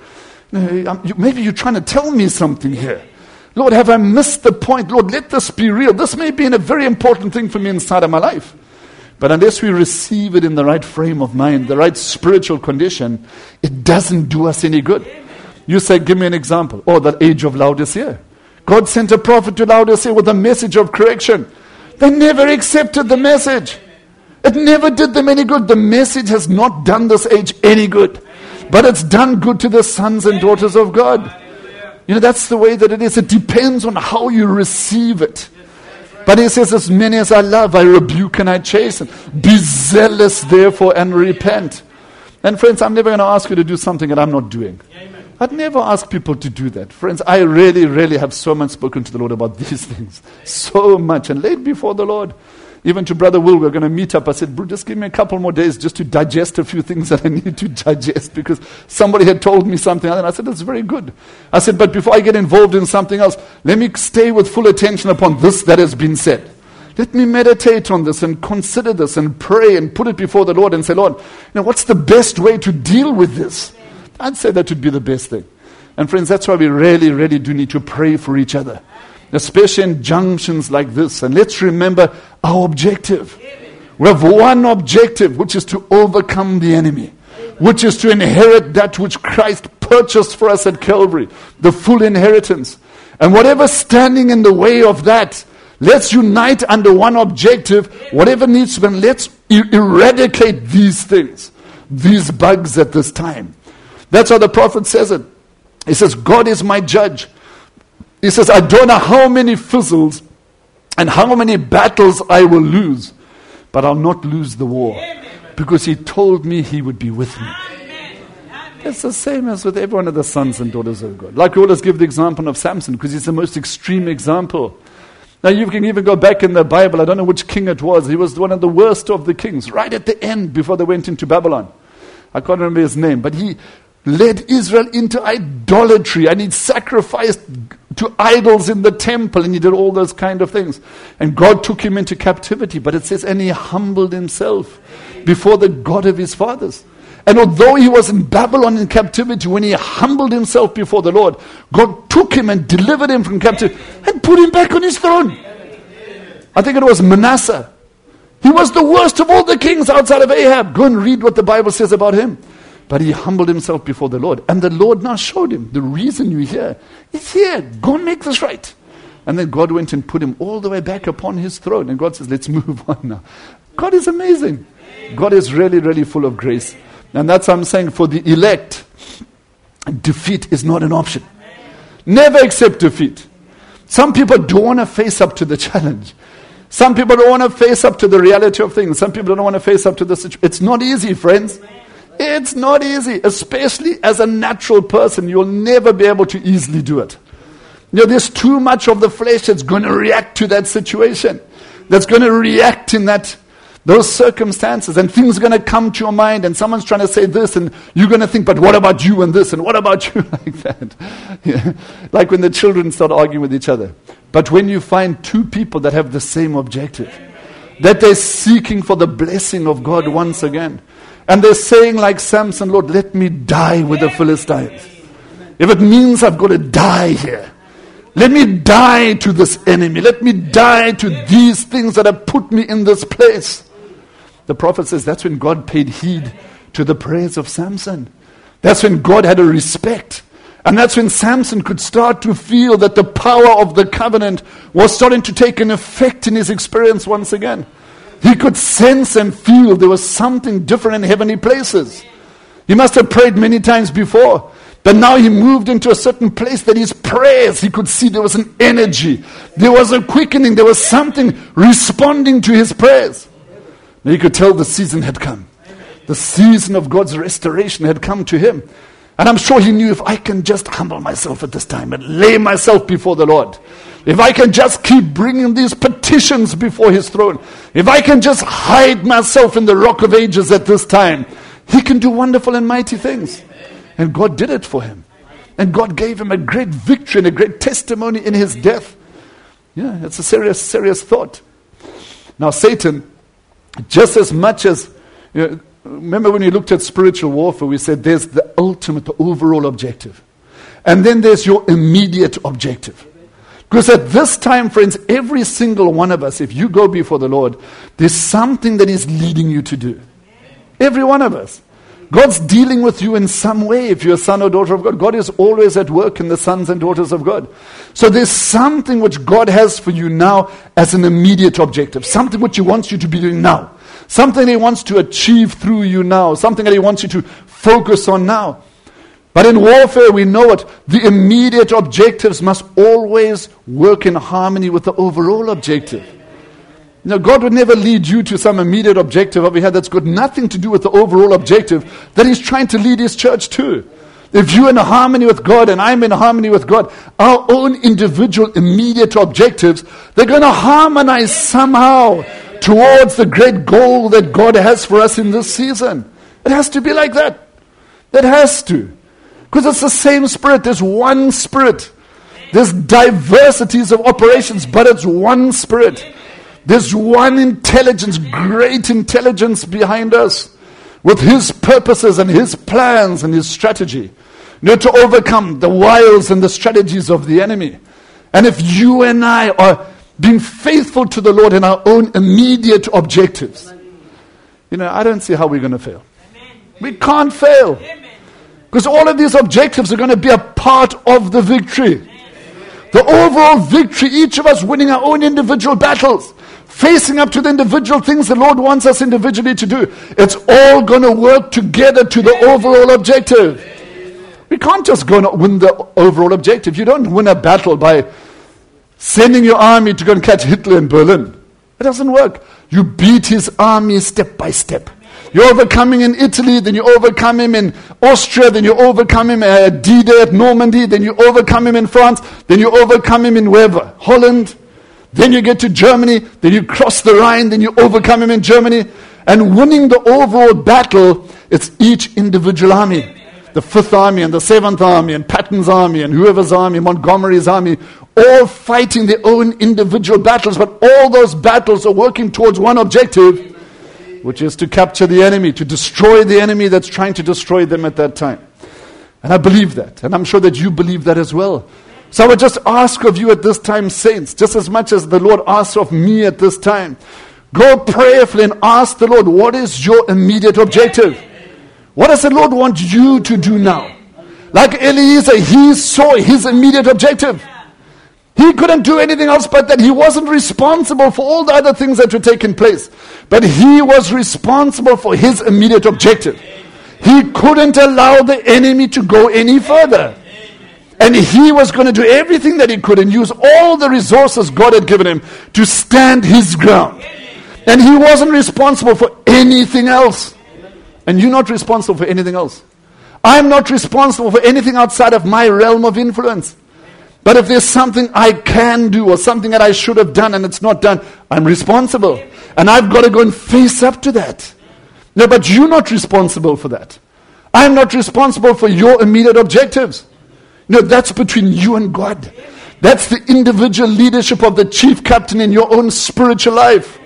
maybe you're trying to tell me something here. Lord, have I missed the point? Lord, let this be real. This may be a very important thing for me inside of my life. But unless we receive it in the right frame of mind, the right spiritual condition, it doesn't do us any good. You say, give me an example. The age of Laodicea. God sent a prophet to Laodicea with a message of correction. They never accepted the message. It never did them any good. The message has not done this age any good. But it's done good to the sons and daughters of God. That's the way that it is. It depends on how you receive it. But He says, as many as I love, I rebuke and I chasten. Be zealous, therefore, and repent. And friends, I'm never going to ask you to do something that I'm not doing. I'd never ask people to do that. Friends, I really, really have so much spoken to the Lord about these things. So much. And laid before the Lord. Even to Brother Will, we're going to meet up. I said, bro, just give me a couple more days just to digest a few things that I need to digest, because somebody had told me something. And I said, that's very good. I said, but before I get involved in something else, let me stay with full attention upon this that has been said. Let me meditate on this and consider this and pray and put it before the Lord and say, Lord, what's the best way to deal with this? I'd say that would be the best thing. And friends, that's why we really, really do need to pray for each other, especially in junctions like this. And let's remember our objective. We have one objective, which is to overcome the enemy, which is to inherit that which Christ purchased for us at Calvary, the full inheritance. And whatever's standing in the way of that, let's unite under one objective. Whatever needs to be, let's eradicate these things, these bugs at this time. That's how the prophet says it. He says, God is my judge. He says, I don't know how many fizzles and how many battles I will lose, but I'll not lose the war, because he told me he would be with me. It's the same as with every one of the sons and daughters of God. Like we always give the example of Samson, because he's the most extreme example. Now you can even go back in the Bible. I don't know which king it was. He was one of the worst of the kings, right at the end before they went into Babylon. I can't remember his name, but he led Israel into idolatry, and he sacrificed to idols in the temple, and he did all those kind of things. And God took him into captivity, but it says, and he humbled himself before the God of his fathers. And although he was in Babylon in captivity, when he humbled himself before the Lord, God took him and delivered him from captivity and put him back on his throne. I think it was Manasseh. He was the worst of all the kings outside of Ahab. Go and read what the Bible says about him. But he humbled himself before the Lord. And the Lord now showed him, the reason you're here is here. Go and make this right. And then God went and put him all the way back upon his throne. And God says, let's move on now. God is amazing. God is really, really full of grace. And that's what I'm saying. For the elect, defeat is not an option. Never accept defeat. Some people don't want to face up to the challenge. Some people don't want to face up to the reality of things. Some people don't want to face up to the situation. It's not easy, friends. It's not easy, especially as a natural person. You'll never be able to easily do it. There's too much of the flesh that's going to react to that situation, that's going to react in those circumstances, and things are going to come to your mind, and someone's trying to say this, and you're going to think, but what about you and this, and what about you, like that. Yeah. Like when the children start arguing with each other. But when you find two people that have the same objective, that they're seeking for the blessing of God once again, and they're saying like Samson, Lord, let me die with the Philistines. If it means I've got to die here, let me die to this enemy. Let me die to these things that have put me in this place. The prophet says that's when God paid heed to the prayers of Samson. That's when God had a respect. And that's when Samson could start to feel that the power of the covenant was starting to take an effect in his experience once again. He could sense and feel there was something different in heavenly places. He must have prayed many times before, but now he moved into a certain place that his prayers, he could see there was an energy. There was a quickening. There was something responding to his prayers. Now he could tell the season had come. The season of God's restoration had come to him. And I'm sure he knew, if I can just humble myself at this time and lay myself before the Lord, if I can just keep bringing these petitions before his throne, if I can just hide myself in the rock of ages at this time, he can do wonderful and mighty things. And God did it for him. And God gave him a great victory and a great testimony in his death. Yeah, it's a serious, serious thought. Now Satan, just as much as, remember when we looked at spiritual warfare, we said there's the ultimate, the overall objective. And then there's your immediate objective. Because at this time, friends, every single one of us, if you go before the Lord, there's something that He's leading you to do. Every one of us. God's dealing with you in some way. If you're a son or daughter of God, God is always at work in the sons and daughters of God. So there's something which God has for you now as an immediate objective. Something which He wants you to be doing now. Something He wants to achieve through you now. Something that He wants you to focus on now. But in warfare, we know it. The immediate objectives must always work in harmony with the overall objective. You know, God would never lead you to some immediate objective over here that's got nothing to do with the overall objective that He's trying to lead His church to. if you're in harmony with God and I'm in harmony with God, our own individual immediate objectives, they're going to harmonize somehow towards the great goal that God has for us in this season. It has to be like that. It has to. Because it's the same Spirit. There's one Spirit. There's diversities of operations, but it's one Spirit. There's one intelligence, great intelligence behind us, with His purposes and His plans and His strategy, to overcome the wiles and the strategies of the enemy. And if you and I are being faithful to the Lord in our own immediate objectives, I don't see how we're going to fail. We can't fail. Because all of these objectives are going to be a part of the victory. The overall victory, each of us winning our own individual battles, facing up to the individual things the Lord wants us individually to do. It's all going to work together to the overall objective. We can't just go and win the overall objective. You don't win a battle by sending your army to go and catch Hitler in Berlin. It doesn't work. You beat his army step by step. You overcome him in Italy, then you overcome him in Austria, then you overcome him at D-Day at Normandy, then you overcome him in France, then you overcome him in wherever, Holland. Then you get to Germany, then you cross the Rhine, then you overcome him in Germany. And winning the overall battle, it's each individual army. The 5th Army and the 7th Army and Patton's army and whoever's army, Montgomery's army, all fighting their own individual battles, but all those battles are working towards one objective, which is to capture the enemy, to destroy the enemy that's trying to destroy them at that time. And I believe that, and I'm sure that you believe that as well. So I would just ask of you at this time, saints, just as much as the Lord asks of me at this time, go prayerfully and ask the Lord, what is your immediate objective? What does the Lord want you to do now? Like Eliezer, he saw his immediate objective. He couldn't do anything else but that. He wasn't responsible for all the other things that were taking place. But he was responsible for his immediate objective. He couldn't allow the enemy to go any further. And he was going to do everything that he could and use all the resources God had given him to stand his ground. And he wasn't responsible for anything else. And you're not responsible for anything else. I'm not responsible for anything outside of my realm of influence. But if there's something I can do or something that I should have done and it's not done, I'm responsible. And I've got to go and face up to that. No, but you're not responsible for that. I'm not responsible for your immediate objectives. No, that's between you and God. That's the individual leadership of the chief captain in your own spiritual life.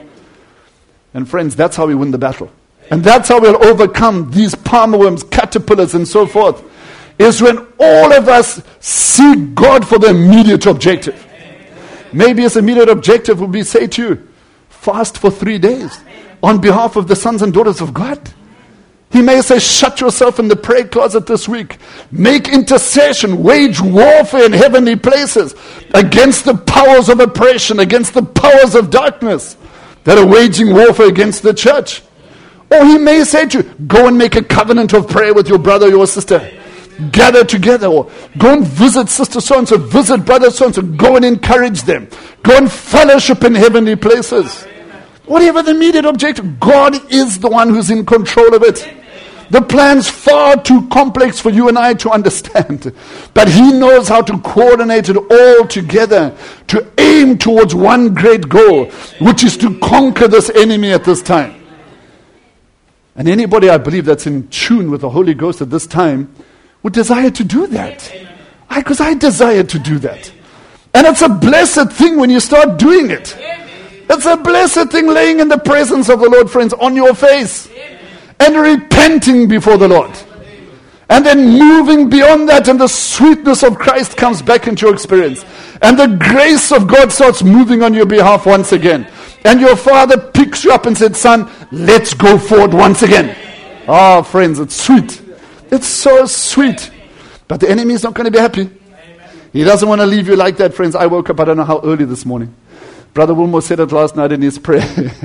And friends, that's how we win the battle. And that's how we'll overcome these palmer worms, caterpillars, and so forth. Is when all of us seek God for the immediate objective. Maybe his immediate objective would be, say to you, fast for 3 days on behalf of the sons and daughters of God. He may say, shut yourself in the prayer closet this week. Make intercession, wage warfare in heavenly places against the powers of oppression, against the powers of darkness that are waging warfare against the church. Or he may say to you, go and make a covenant of prayer with your brother or your sister. Gather together, or go and visit sister so-and-so, visit brother so-and-so, go and encourage them. Go and fellowship in heavenly places. Whatever the immediate objective, God is the one who's in control of it. The plan's far too complex for you and I to understand. But He knows how to coordinate it all together to aim towards one great goal, which is to conquer this enemy at this time. And anybody, I believe, that's in tune with the Holy Ghost at this time would desire to do that. Because I desire to do that. And it's a blessed thing when you start doing it. It's a blessed thing laying in the presence of the Lord, friends, on your face. And repenting before the Lord. And then moving beyond that, and the sweetness of Christ comes back into your experience. And the grace of God starts moving on your behalf once again. And your Father picks you up and said, son, let's go forward once again. Ah, friends, it's sweet. It's so sweet. But the enemy is not going to be happy. He doesn't want to leave you like that, friends. I woke up, I don't know how early this morning. Brother Wilmore said it last night in his prayer.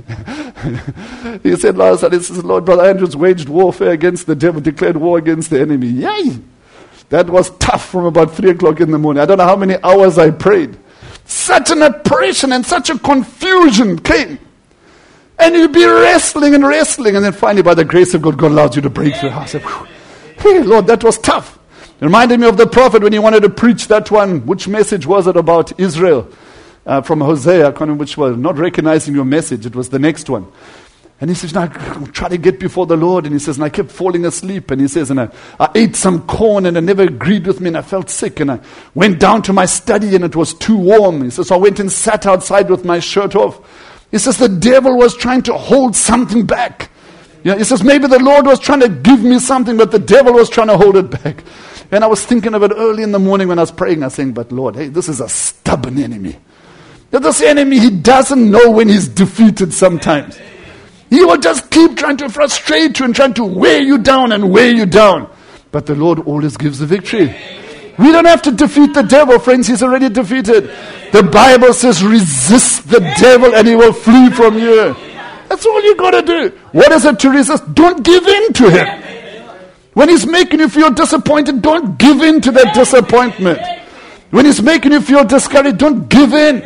He said last night, he says, Lord, Brother Andrews waged warfare against the devil, declared war against the enemy. Yay! That was tough from about 3 o'clock in the morning. I don't know how many hours I prayed. Such an oppression and such a confusion came. And you'd be wrestling, and then finally by the grace of God, God allows you to break through. I said, hey, Lord, that was tough. It reminded me of the prophet when he wanted to preach that one. Which message was it about Israel? From Hosea, I can't remember which one. Not recognizing your message, it was the next one. And he says, I try to get before the Lord. And he says, and I kept falling asleep. And he says, and I ate some corn and it never agreed with me and I felt sick. And I went down to my study and it was too warm. He says, so I went and sat outside with my shirt off. He says, the devil was trying to hold something back. He says, maybe the Lord was trying to give me something, but the devil was trying to hold it back. And I was thinking of it early in the morning when I was praying. I was saying, but Lord, hey, this is a stubborn enemy. Now, this enemy, he doesn't know when he's defeated sometimes. He will just keep trying to frustrate you and trying to wear you down and weigh you down. But the Lord always gives the victory. We don't have to defeat the devil, friends. He's already defeated. The Bible says, resist the devil and he will flee from you. That's all you got to do. What is it to resist? Don't give in to him. When he's making you feel disappointed, don't give in to that disappointment. When he's making you feel discouraged, don't give in.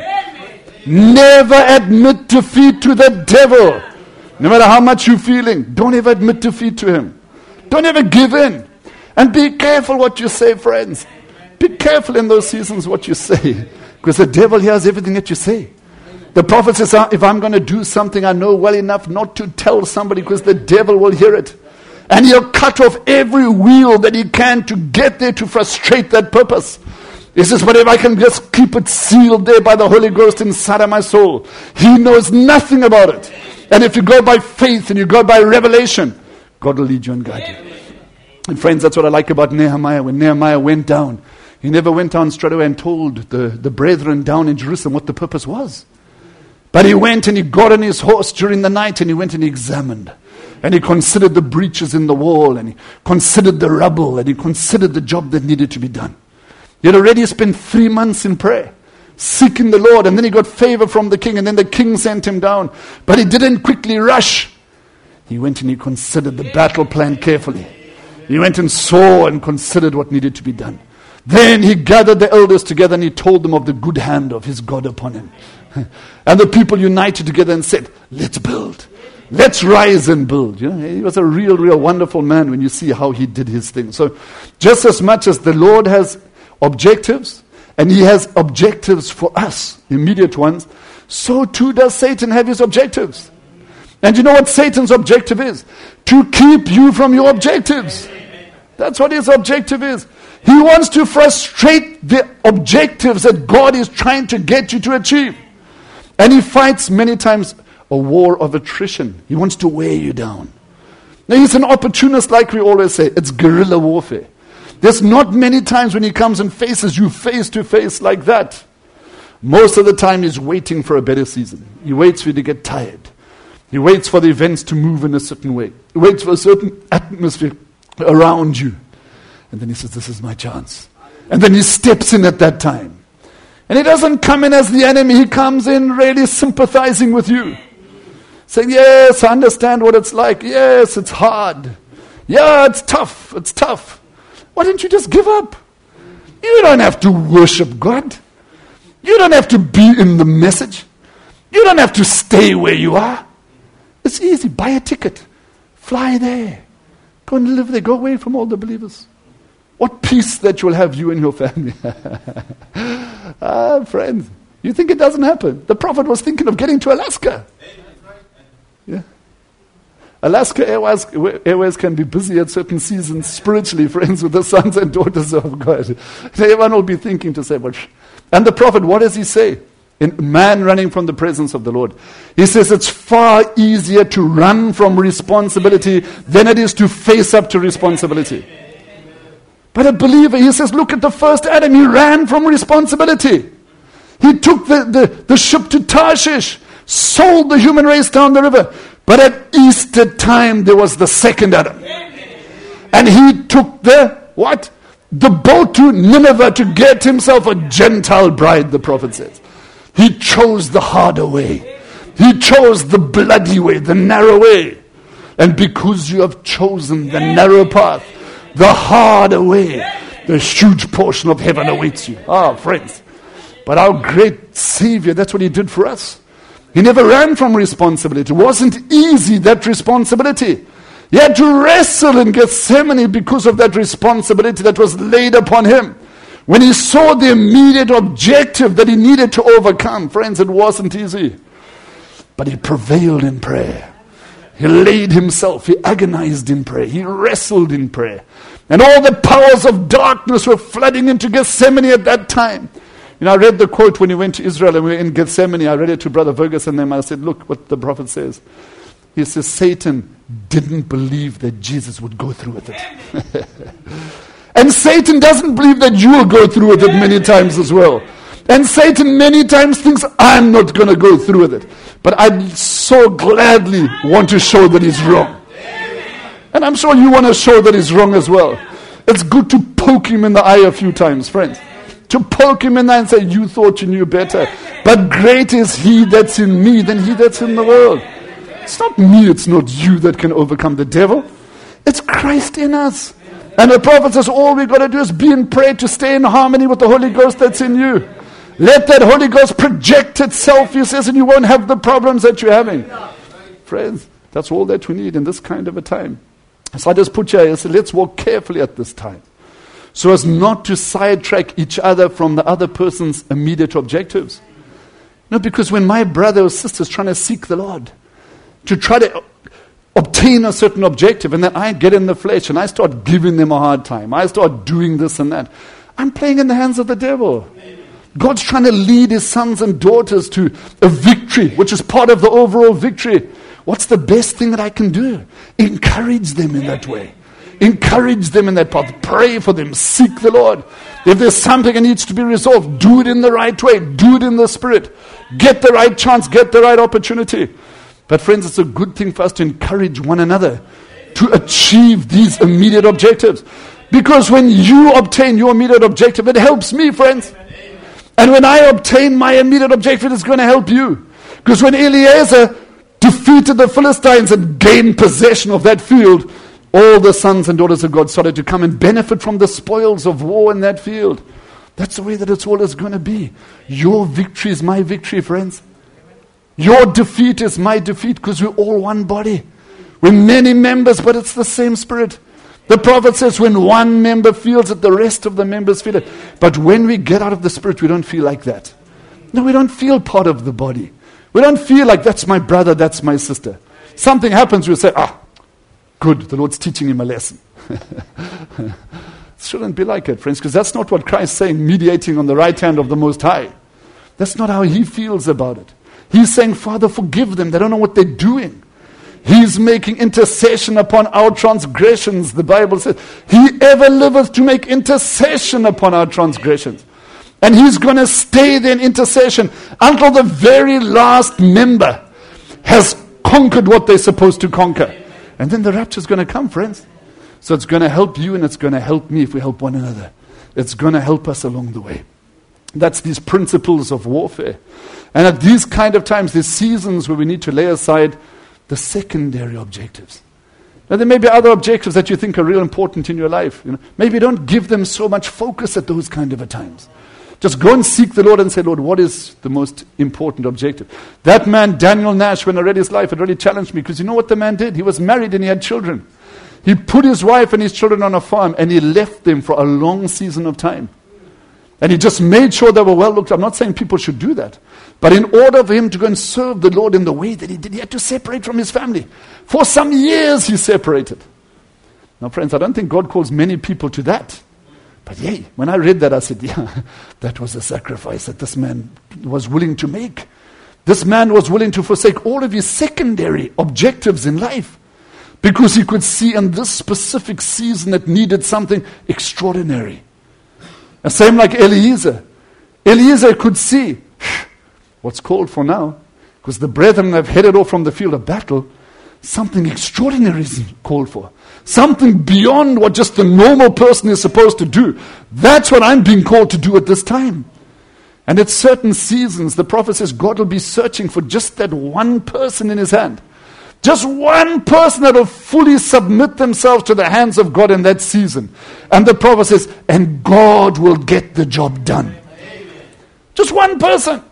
Never admit defeat to the devil. No matter how much you're feeling, don't ever admit defeat to him. Don't ever give in. And be careful what you say, friends. Be careful in those seasons what you say. Because the devil hears everything that you say. The prophet says, if I'm going to do something, I know well enough not to tell somebody because the devil will hear it. And he'll cut off every wheel that he can to get there to frustrate that purpose. He says, but if I can just keep it sealed there by the Holy Ghost inside of my soul, he knows nothing about it. And if you go by faith and you go by revelation, God will lead you and guide you. And friends, that's what I like about Nehemiah. When Nehemiah went down, he never went down straight away and told the brethren down in Jerusalem what the purpose was. But he went and he got on his horse during the night and he went and he examined. And he considered the breaches in the wall and he considered the rubble and he considered the job that needed to be done. He had already spent 3 months in prayer, seeking the Lord, and then he got favor from the king, and then the king sent him down. But he didn't quickly rush. He went and he considered the battle plan carefully. He went and saw and considered what needed to be done. Then he gathered the elders together and he told them of the good hand of his God upon him. And the people united together and said, let's build. Let's rise and build. You know, he was a real wonderful man when you see how he did his thing. So just as much as the Lord has objectives, and he has objectives for us, immediate ones, so too does Satan have his objectives. And you know what Satan's objective is? To keep you from your objectives. That's what his objective is. He wants to frustrate the objectives that God is trying to get you to achieve. And he fights many times a war of attrition. He wants to wear you down. Now he's an opportunist, like we always say. It's guerrilla warfare. There's not many times when he comes and faces you face to face like that. Most of the time he's waiting for a better season. He waits for you to get tired. He waits for the events to move in a certain way. He waits for a certain atmosphere around you. And then he says, this is my chance. And then he steps in at that time. And he doesn't come in as the enemy. He comes in really sympathizing with you. Saying, yes, I understand what it's like. Yes, it's hard. Yeah, it's tough. It's tough. Why don't you just give up? You don't have to worship God. You don't have to be in the message. You don't have to stay where you are. It's easy. Buy a ticket. Fly there. Go and live there. Go away from all the believers. What peace that you'll have, you and your family. Friends, you think it doesn't happen? The prophet was thinking of getting to Alaska. Yeah. Alaska Airways can be busy at certain seasons spiritually, friends, with the sons and daughters of God. Everyone will be thinking to say, well, and the prophet, what does he say? In man running from the presence of the Lord. He says it's far easier to run from responsibility than it is to face up to responsibility. But a believer, he says, look at the first Adam. He ran from responsibility. He took the ship to Tarshish, sold the human race down the river. But at Easter time, there was the second Adam. And he took the boat to Nineveh to get himself a Gentile bride, the prophet says. He chose the harder way. He chose the bloody way, the narrow way. And because you have chosen the narrow path, the harder way, the huge portion of heaven awaits you. Friends. But our great Savior, that's what he did for us. He never ran from responsibility. It wasn't easy, that responsibility. He had to wrestle in Gethsemane because of that responsibility that was laid upon him. When he saw the immediate objective that he needed to overcome, friends, it wasn't easy. But he prevailed in prayer. He laid himself, he agonized in prayer, he wrestled in prayer. And all the powers of darkness were flooding into Gethsemane at that time. You know, I read the quote when he went to Israel and we were in Gethsemane. I read it to Brother Fergus and them. I said, look what the prophet says. He says, Satan didn't believe that Jesus would go through with it. And Satan doesn't believe that you will go through with it many times as well. And Satan many times thinks, I'm not going to go through with it. But I so gladly want to show that he's wrong. And I'm sure you want to show that he's wrong as well. It's good to poke him in the eye a few times, friends. To poke him in the eye and say, you thought you knew better. But greater is he that's in me than he that's in the world. It's not me, it's not you that can overcome the devil. It's Christ in us. And the prophet says, all we've got to do is be in prayer to stay in harmony with the Holy Ghost that's in you. Let that Holy Ghost project itself, he says, and you won't have the problems that you're having. Friends, that's all that we need in this kind of a time. So I just put you here and said, let's walk carefully at this time, so as not to sidetrack each other from the other person's immediate objectives. No, because when my brother or sister is trying to seek the Lord, to try to obtain a certain objective, and then I get in the flesh and I start giving them a hard time, I start doing this and that, I'm playing in the hands of the devil. God's trying to lead his sons and daughters to a victory, which is part of the overall victory. What's the best thing that I can do? Encourage them in that way. Encourage them in that path. Pray for them. Seek the Lord. If there's something that needs to be resolved, do it in the right way. Do it in the Spirit. Get the right chance. Get the right opportunity. But friends, it's a good thing for us to encourage one another to achieve these immediate objectives. Because when you obtain your immediate objective, it helps me, friends. And when I obtain my immediate objective, it's going to help you. Because when Eliezer defeated the Philistines and gained possession of that field, all the sons and daughters of God started to come and benefit from the spoils of war in that field. That's the way that it's always going to be. Your victory is my victory, friends. Your defeat is my defeat, because we're all one body. We're many members, but it's the same Spirit. The prophet says when one member feels it, the rest of the members feel it. But when we get out of the Spirit, we don't feel like that. No, we don't feel part of the body. We don't feel like that's my brother, that's my sister. Something happens, we say, good, the Lord's teaching him a lesson. It shouldn't be like it, friends, because that's not what Christ's saying, mediating on the right hand of the Most High. That's not how he feels about it. He's saying, Father, forgive them. They don't know what they're doing. He's making intercession upon our transgressions. The Bible says, he ever liveth to make intercession upon our transgressions. And he's going to stay there in intercession until the very last member has conquered what they're supposed to conquer. And then the rapture is going to come, friends. So it's going to help you and it's going to help me if we help one another. It's going to help us along the way. That's these principles of warfare. And at these kind of times, there's seasons where we need to lay aside the secondary objectives. Now, there may be other objectives that you think are real important in your life. Maybe don't give them so much focus at those kind of times. Just go and seek the Lord and say, Lord, what is the most important objective? That man, Daniel Nash, when I read his life, it really challenged me, because you know what the man did? He was married and he had children. He put his wife and his children on a farm and he left them for a long season of time. And he just made sure they were well looked. I'm not saying people should do that. But in order for him to go and serve the Lord in the way that he did, he had to separate from his family. For some years he separated. Now, friends, I don't think God calls many people to that. But yay, when I read that, I said, yeah, that was a sacrifice that this man was willing to make. This man was willing to forsake all of his secondary objectives in life, because he could see in this specific season that needed something extraordinary. The same like Eliezer. Eliezer could see what's called for now, because the brethren have headed off from the field of battle. Something extraordinary is called for. Something beyond what just the normal person is supposed to do. That's what I'm being called to do at this time. And at certain seasons, the prophet says God will be searching for just that one person in his hand. Just one person that will fully submit themselves to the hands of God in that season. And the prophet says, and God will get the job done. Just one person.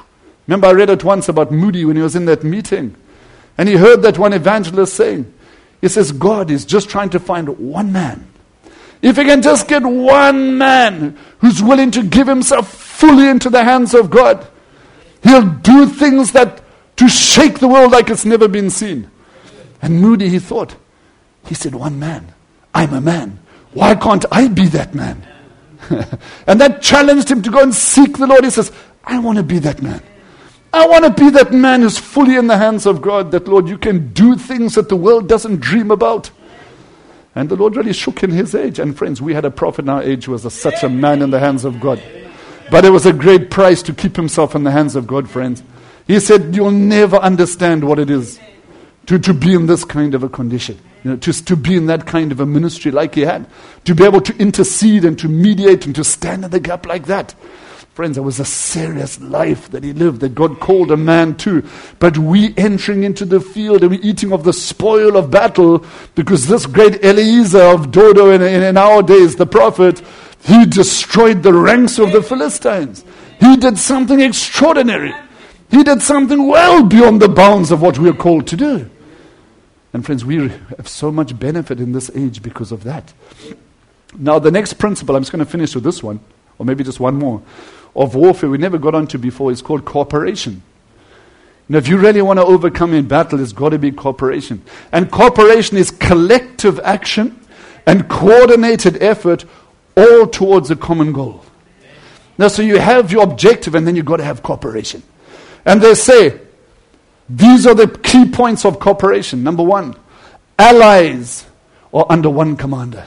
Remember, I read it once about Moody when he was in that meeting. And he heard that one evangelist saying, He says God is just trying to find one man. If he can just get one man who's willing to give himself fully into the hands of God, he'll do things that to shake the world like it's never been seen. And Moody, he said, one man. I'm a man. Why can't I be that man? And that challenged him to go and seek the Lord. He says, I want to be that man. I want to be that man who's fully in the hands of God, that, Lord, you can do things that the world doesn't dream about. And the Lord really shook in his age. And friends, we had a prophet in our age who was such a man in the hands of God. But it was a great price to keep himself in the hands of God, friends. He said, you'll never understand what it is to be in this kind of a condition. To be in that kind of a ministry like he had. To be able to intercede and to mediate and to stand in the gap like that. Friends, it was a serious life that he lived, that God called a man to. But we entering into the field and we eating of the spoil of battle, because this great Eliezer of Dodo in our days, the prophet, he destroyed the ranks of the Philistines. He did something extraordinary. He did something well beyond the bounds of what we are called to do. And friends, we have so much benefit in this age because of that. Now the next principle, I'm just going to finish with this one, or maybe just one more, of warfare we never got onto before, is called cooperation. If you really want to overcome in battle, it's got to be cooperation. And cooperation is collective action and coordinated effort, all towards a common goal. Now, so you have your objective, and then you've got to have cooperation. And they say, these are the key points of cooperation. Number one, allies are under one commander.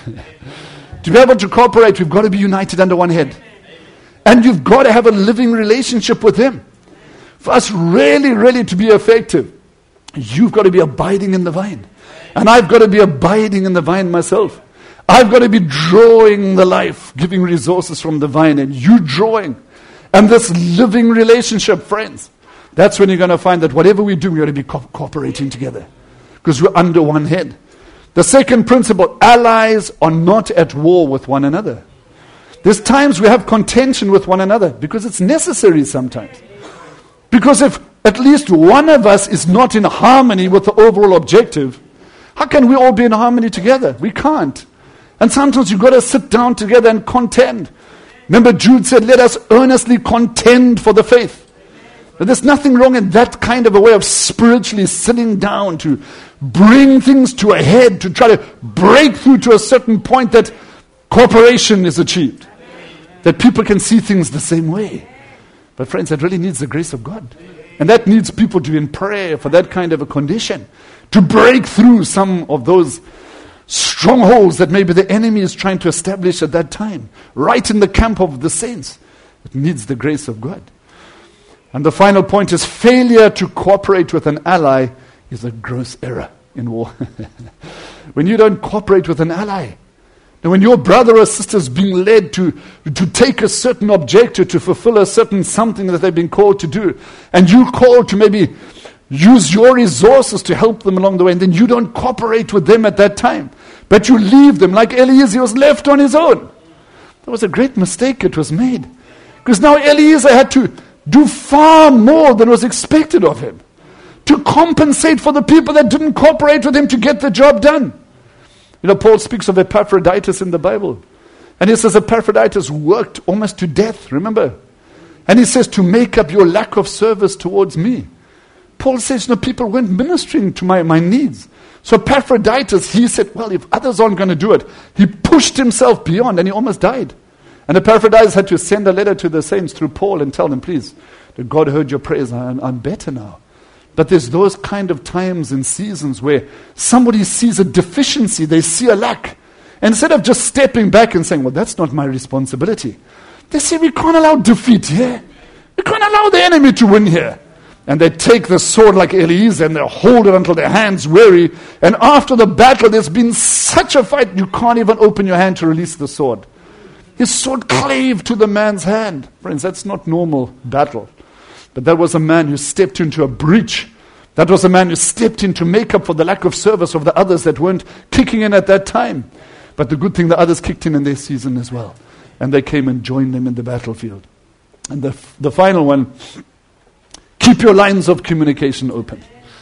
To be able to cooperate, we've got to be united under one head. And you've got to have a living relationship with him. For us really to be effective, you've got to be abiding in the vine. And I've got to be abiding in the vine myself. I've got to be drawing the life, giving resources from the vine, and you drawing. And this living relationship, friends, that's when you're going to find that whatever we do, we're going to be cooperating together. Because we're under one head. The second principle, allies are not at war with one another. There's times we have contention with one another because it's necessary sometimes. Because if at least one of us is not in harmony with the overall objective, how can we all be in harmony together? We can't. And sometimes you've got to sit down together and contend. Remember Jude said, let us earnestly contend for the faith. But there's nothing wrong in that kind of a way of spiritually sitting down to bring things to a head, to try to break through to a certain point that cooperation is achieved. That people can see things the same way. But friends, that really needs the grace of God. And that needs people to be in prayer for that kind of a condition. To break through some of those strongholds that maybe the enemy is trying to establish at that time. Right in the camp of the saints. It needs the grace of God. And the final point is failure to cooperate with an ally is a gross error in war. When you don't cooperate with an ally, and when your brother or sister is being led to take a certain objective, to fulfill a certain something that they've been called to do, and you call to maybe use your resources to help them along the way, and then you don't cooperate with them at that time, but you leave them like Eliezer was left on his own. That was a great mistake it was made. Because now Eliezer had to do far more than was expected of him to compensate for the people that didn't cooperate with him to get the job done. Paul speaks of Epaphroditus in the Bible. And he says Epaphroditus worked almost to death, remember? And he says to make up your lack of service towards me. Paul says, people weren't ministering to my needs. So Epaphroditus, he said, well, if others aren't going to do it, he pushed himself beyond and he almost died. And Epaphroditus had to send a letter to the saints through Paul and tell them, please, that God heard your prayers, I'm better now. But there's those kind of times and seasons where somebody sees a deficiency, they see a lack. And instead of just stepping back and saying, well, that's not my responsibility, they say, we can't allow defeat here. We can't allow the enemy to win here. And they take the sword like Eliezer and they hold it until their hands weary. And after the battle, there's been such a fight, you can't even open your hand to release the sword. His sword clave to the man's hand. Friends, that's not normal battle. But that was a man who stepped into a breach. That was a man who stepped in to make up for the lack of service of the others that weren't kicking in at that time. But the good thing, the others kicked in their season as well. And they came and joined them in the battlefield. And the final one, keep your lines of communication open.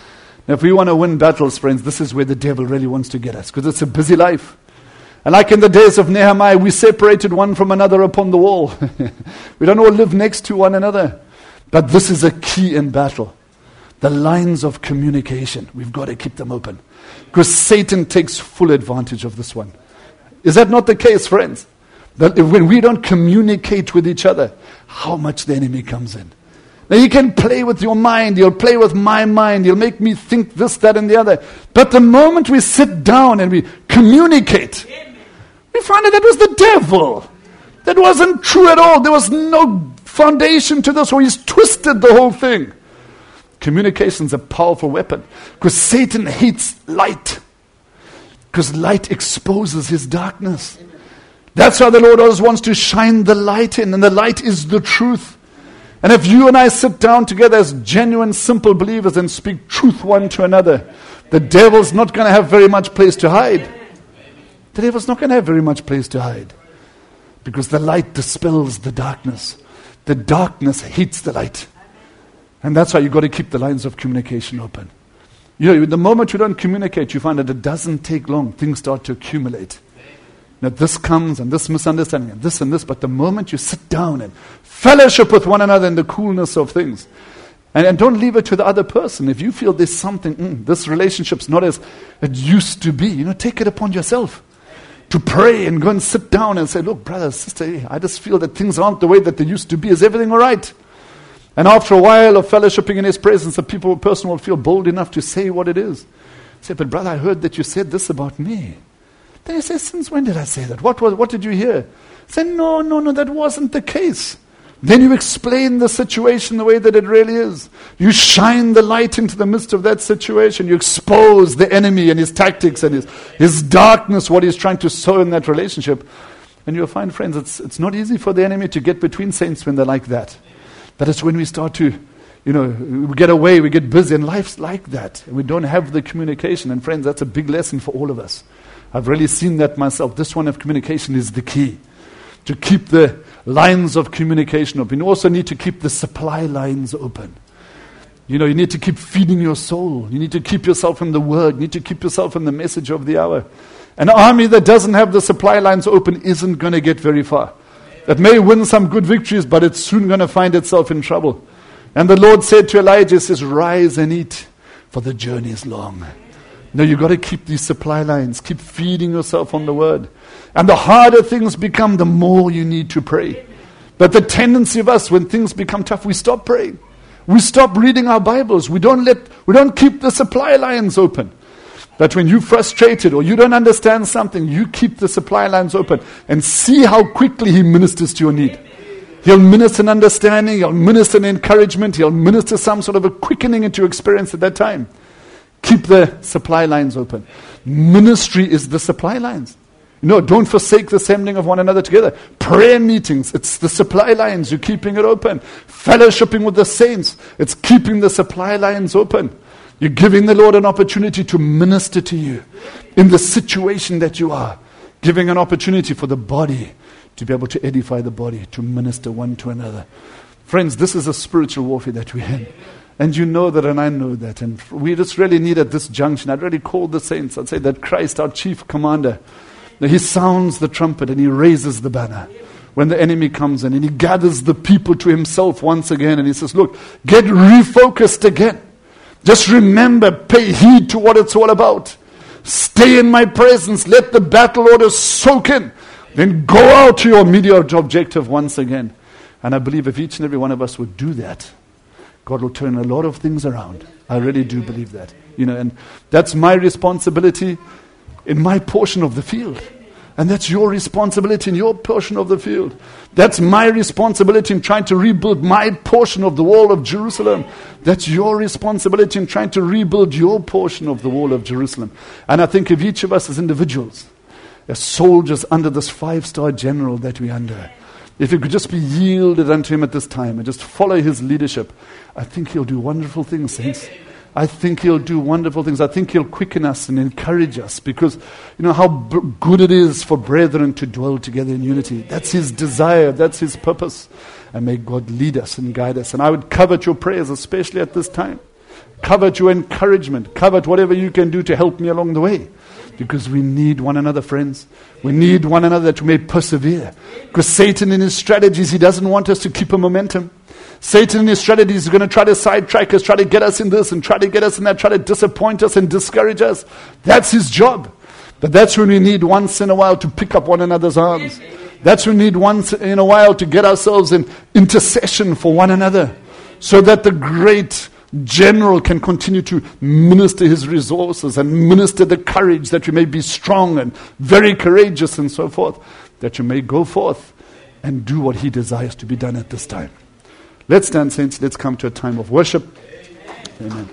And if we want to win battles, friends, this is where the devil really wants to get us, because it's a busy life. And like in the days of Nehemiah, we separated one from another upon the wall. We don't all live next to one another. But this is a key in battle. The lines of communication, we've got to keep them open. Because Satan takes full advantage of this one. Is that not the case, friends? That when we don't communicate with each other, how much the enemy comes in. Now you can play with your mind, you'll play with my mind, you'll make me think this, that, and the other. But the moment we sit down and we communicate, we find that was the devil. That wasn't true at all. There was no foundation to this, or he's twisted the whole thing. Communication's a powerful weapon, because Satan hates light, because light exposes his darkness. That's why the Lord always wants to shine the light in, and the light is the truth. And if you and I sit down together as genuine, simple believers and speak truth one to another, the devil's not going to have very much place to hide. The devil's not going to have very much place to hide, because the light dispels the darkness. The darkness hates the light. And that's why you've got to keep the lines of communication open. You know, the moment you don't communicate, you find that it doesn't take long. Things start to accumulate. Now this comes, and this misunderstanding, and this, but the moment you sit down and fellowship with one another in the coolness of things, and don't leave it to the other person. If you feel there's something, this relationship's not as it used to be, take it upon yourself to pray and go and sit down and say, look, brother, sister, I just feel that things aren't the way that they used to be. Is everything all right? And after a while of fellowshipping in his presence, a person will feel bold enough to say what it is. Say, but brother, I heard that you said this about me. Then you say, since when did I say that? What did you hear? Say, no, that wasn't the case. Then you explain the situation the way that it really is. You shine the light into the midst of that situation. You expose the enemy and his tactics and his darkness, what he's trying to sow in that relationship. And you'll find, friends, it's not easy for the enemy to get between saints when they're like that. But it's when we start to, we get away, we get busy, and life's like that. And we don't have the communication. And friends, that's a big lesson for all of us. I've really seen that myself. This one of communication is the key. To keep the lines of communication open. You also need to keep the supply lines open. You need to keep feeding your soul. You need to keep yourself in the Word. You need to keep yourself in the message of the hour. An army that doesn't have the supply lines open isn't going to get very far. It may win some good victories, but it's soon going to find itself in trouble. And the Lord said to Elijah, he says, rise and eat, for the journey is long. No, you've got to keep these supply lines. Keep feeding yourself on the Word. And the harder things become, the more you need to pray. But the tendency of us, when things become tough, we stop praying. We stop reading our Bibles. We don't keep the supply lines open. But when you're frustrated or you don't understand something, you keep the supply lines open and see how quickly He ministers to your need. He'll minister an understanding, He'll minister an encouragement, He'll minister some sort of a quickening into your experience at that time. Keep the supply lines open. Ministry is the supply lines. Don't forsake the assembling of one another together. Prayer meetings, it's the supply lines. You're keeping it open. Fellowshipping with the saints, it's keeping the supply lines open. You're giving the Lord an opportunity to minister to you in the situation that you are. Giving an opportunity for the body to be able to edify the body, to minister one to another. Friends, this is a spiritual warfare that we're in. And you know that, and I know that. And we just really need at this junction, I'd really call the saints, I'd say that Christ, our chief commander, He sounds the trumpet and He raises the banner when the enemy comes in, and He gathers the people to Himself once again, and He says, look, get refocused again. Just remember, pay heed to what it's all about. Stay in my presence. Let the battle order soak in. Then go out to your immediate objective once again. And I believe if each and every one of us would do that, God will turn a lot of things around. I really do believe that. And that's my responsibility in my portion of the field. And that's your responsibility in your portion of the field. That's my responsibility in trying to rebuild my portion of the wall of Jerusalem. That's your responsibility in trying to rebuild your portion of the wall of Jerusalem. And I think of each of us as individuals, as soldiers under this 5-star general that we're under, if we could just be yielded unto Him at this time and just follow His leadership, I think He'll do wonderful things, saints. I think He'll do wonderful things. I think He'll quicken us and encourage us, because how good it is for brethren to dwell together in unity. That's His desire. That's His purpose. And may God lead us and guide us. And I would covet your prayers, especially at this time. Covet your encouragement. Covet whatever you can do to help me along the way. Because we need one another, friends. We need one another that we may persevere. Because Satan in his strategies, he doesn't want us to keep a momentum. Satan in his strategies is going to try to sidetrack us, try to get us in this and try to get us in that, try to disappoint us and discourage us. That's his job. But that's when we need once in a while to pick up one another's arms. That's when we need once in a while to get ourselves in intercession for one another. So that the great general can continue to minister his resources and minister the courage that you may be strong and very courageous and so forth, that you may go forth and do what he desires to be done at this time. Let's stand, saints. Let's come to a time of worship. Amen.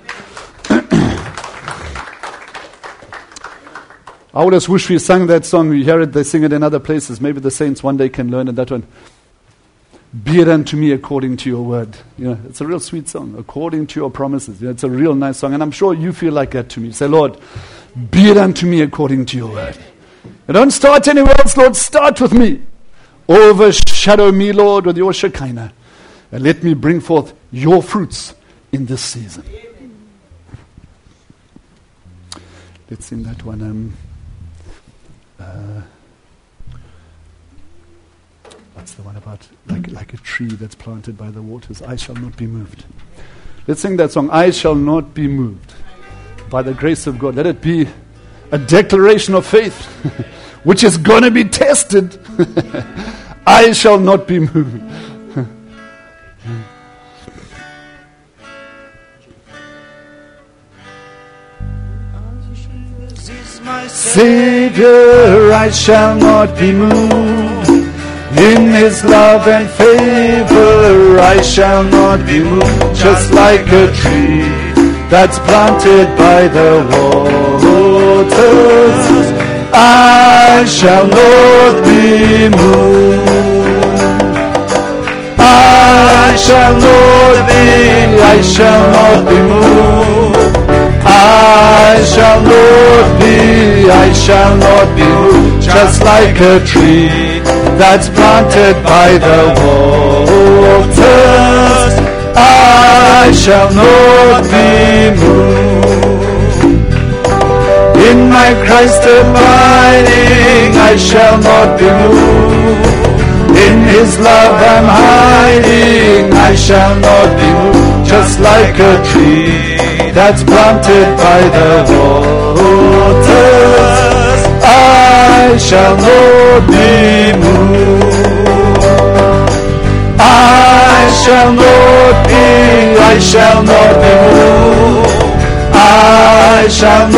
I would have wished we sang that song. We hear it, they sing it in other places. Maybe the saints one day can learn it, that one. Be it unto me according to your word. It's a real sweet song. According to your promises. It's a real nice song. And I'm sure you feel like that to me. Say, Lord, be it unto me according to your word. And don't start anywhere else, Lord. Start with me. Overshadow me, Lord, with your Shekinah. And let me bring forth your fruits in this season. Let's sing that one. What's the one about? Like a tree that's planted by the waters, I shall not be moved. Let's sing that song, I shall not be moved. By the grace of God. Let it be a declaration of faith, which is going to be tested. I shall not be moved. Savior, I shall not be moved. In his love and favor, I shall not be moved. Just like a tree that's planted by the waters, I shall not be moved. I shall not be moved. I shall not be moved. Just like a tree that's planted by the waters, I shall not be moved. In my Christ abiding, I shall not be moved. In his love I'm hiding, I shall not be moved. Just like a tree that's planted by the waters, I shall not be moved. I shall not be moved. I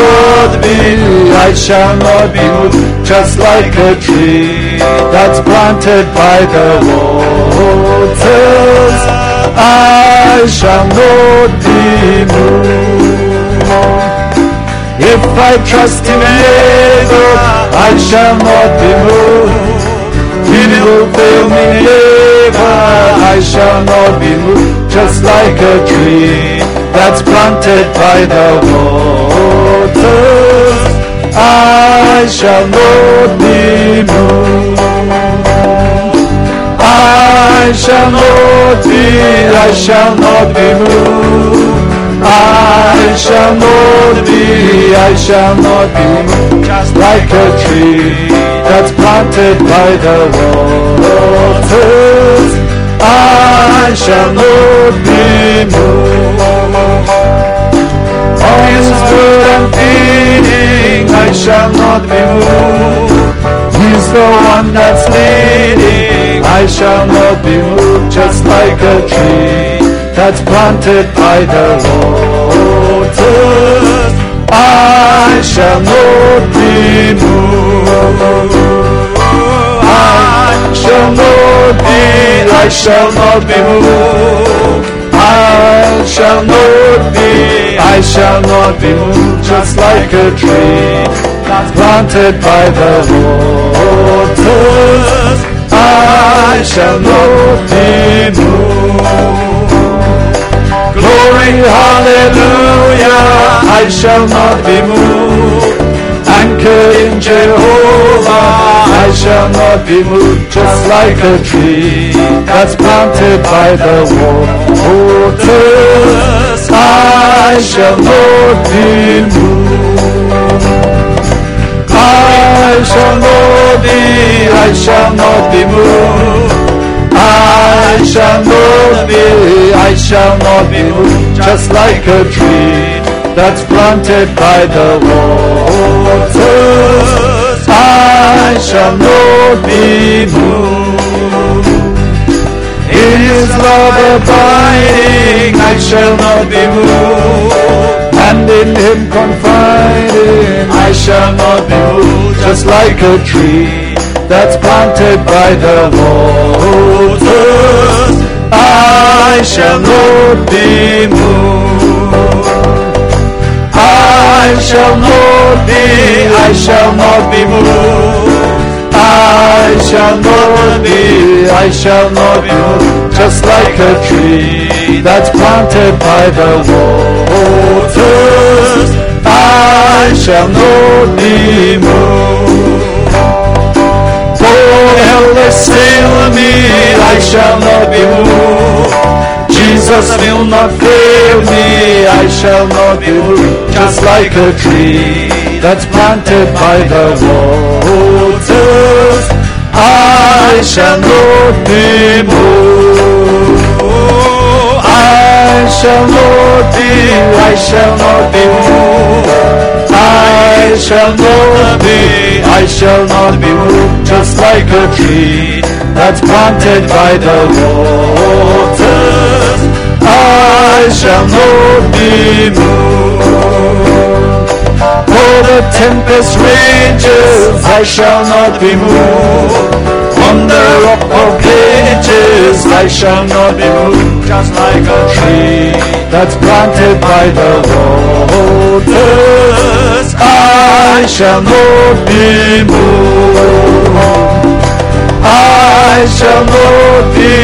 shall not be moved. Just like a tree that's planted by the waters, I shall not be moved. If I trust him never, I shall not be moved. He will fail me never, I shall not be moved. Just like a tree that's planted by the waters, I shall not be moved. I shall not be moved. I shall not be moved. Just like a tree that's planted by the waters, I shall not be moved. On his word I'm feeding, I shall not be moved. He's the one that's leading, I shall not be moved. Just like a tree that's planted by the waters, I shall not be moved. I shall not be moved. I shall not be moved. Just like a tree that's planted by the waters, I shall not be moved. Glory, hallelujah, I shall not be moved. Anchor in Jehovah, I shall not be moved. Just like a tree that's planted by the waters, I shall not be moved. I shall not be moved. I shall not be moved. Just like a tree that's planted by the waters, I shall not be moved. In His love abiding, I shall not be moved. And in Him confiding, I shall not be moved. Just like a tree that's planted by the waters, I shall not be moved. I shall not be moved. I shall not be moved. Just like a tree that's planted by the waters, I shall not be moved. Though hell assail me, I shall not be moved. Jesus will not fail me, I shall not be moved. Just like a tree that's planted by the waters, I shall not be moved. I shall not be moved. I shall not be moved. Just like a tree that's planted by the waters, I shall not be moved. Though the tempest rages, I shall not be moved. On the rock of ages, I shall not be moved. Just like a tree that's planted by the waters, I shall not be moved. I shall not be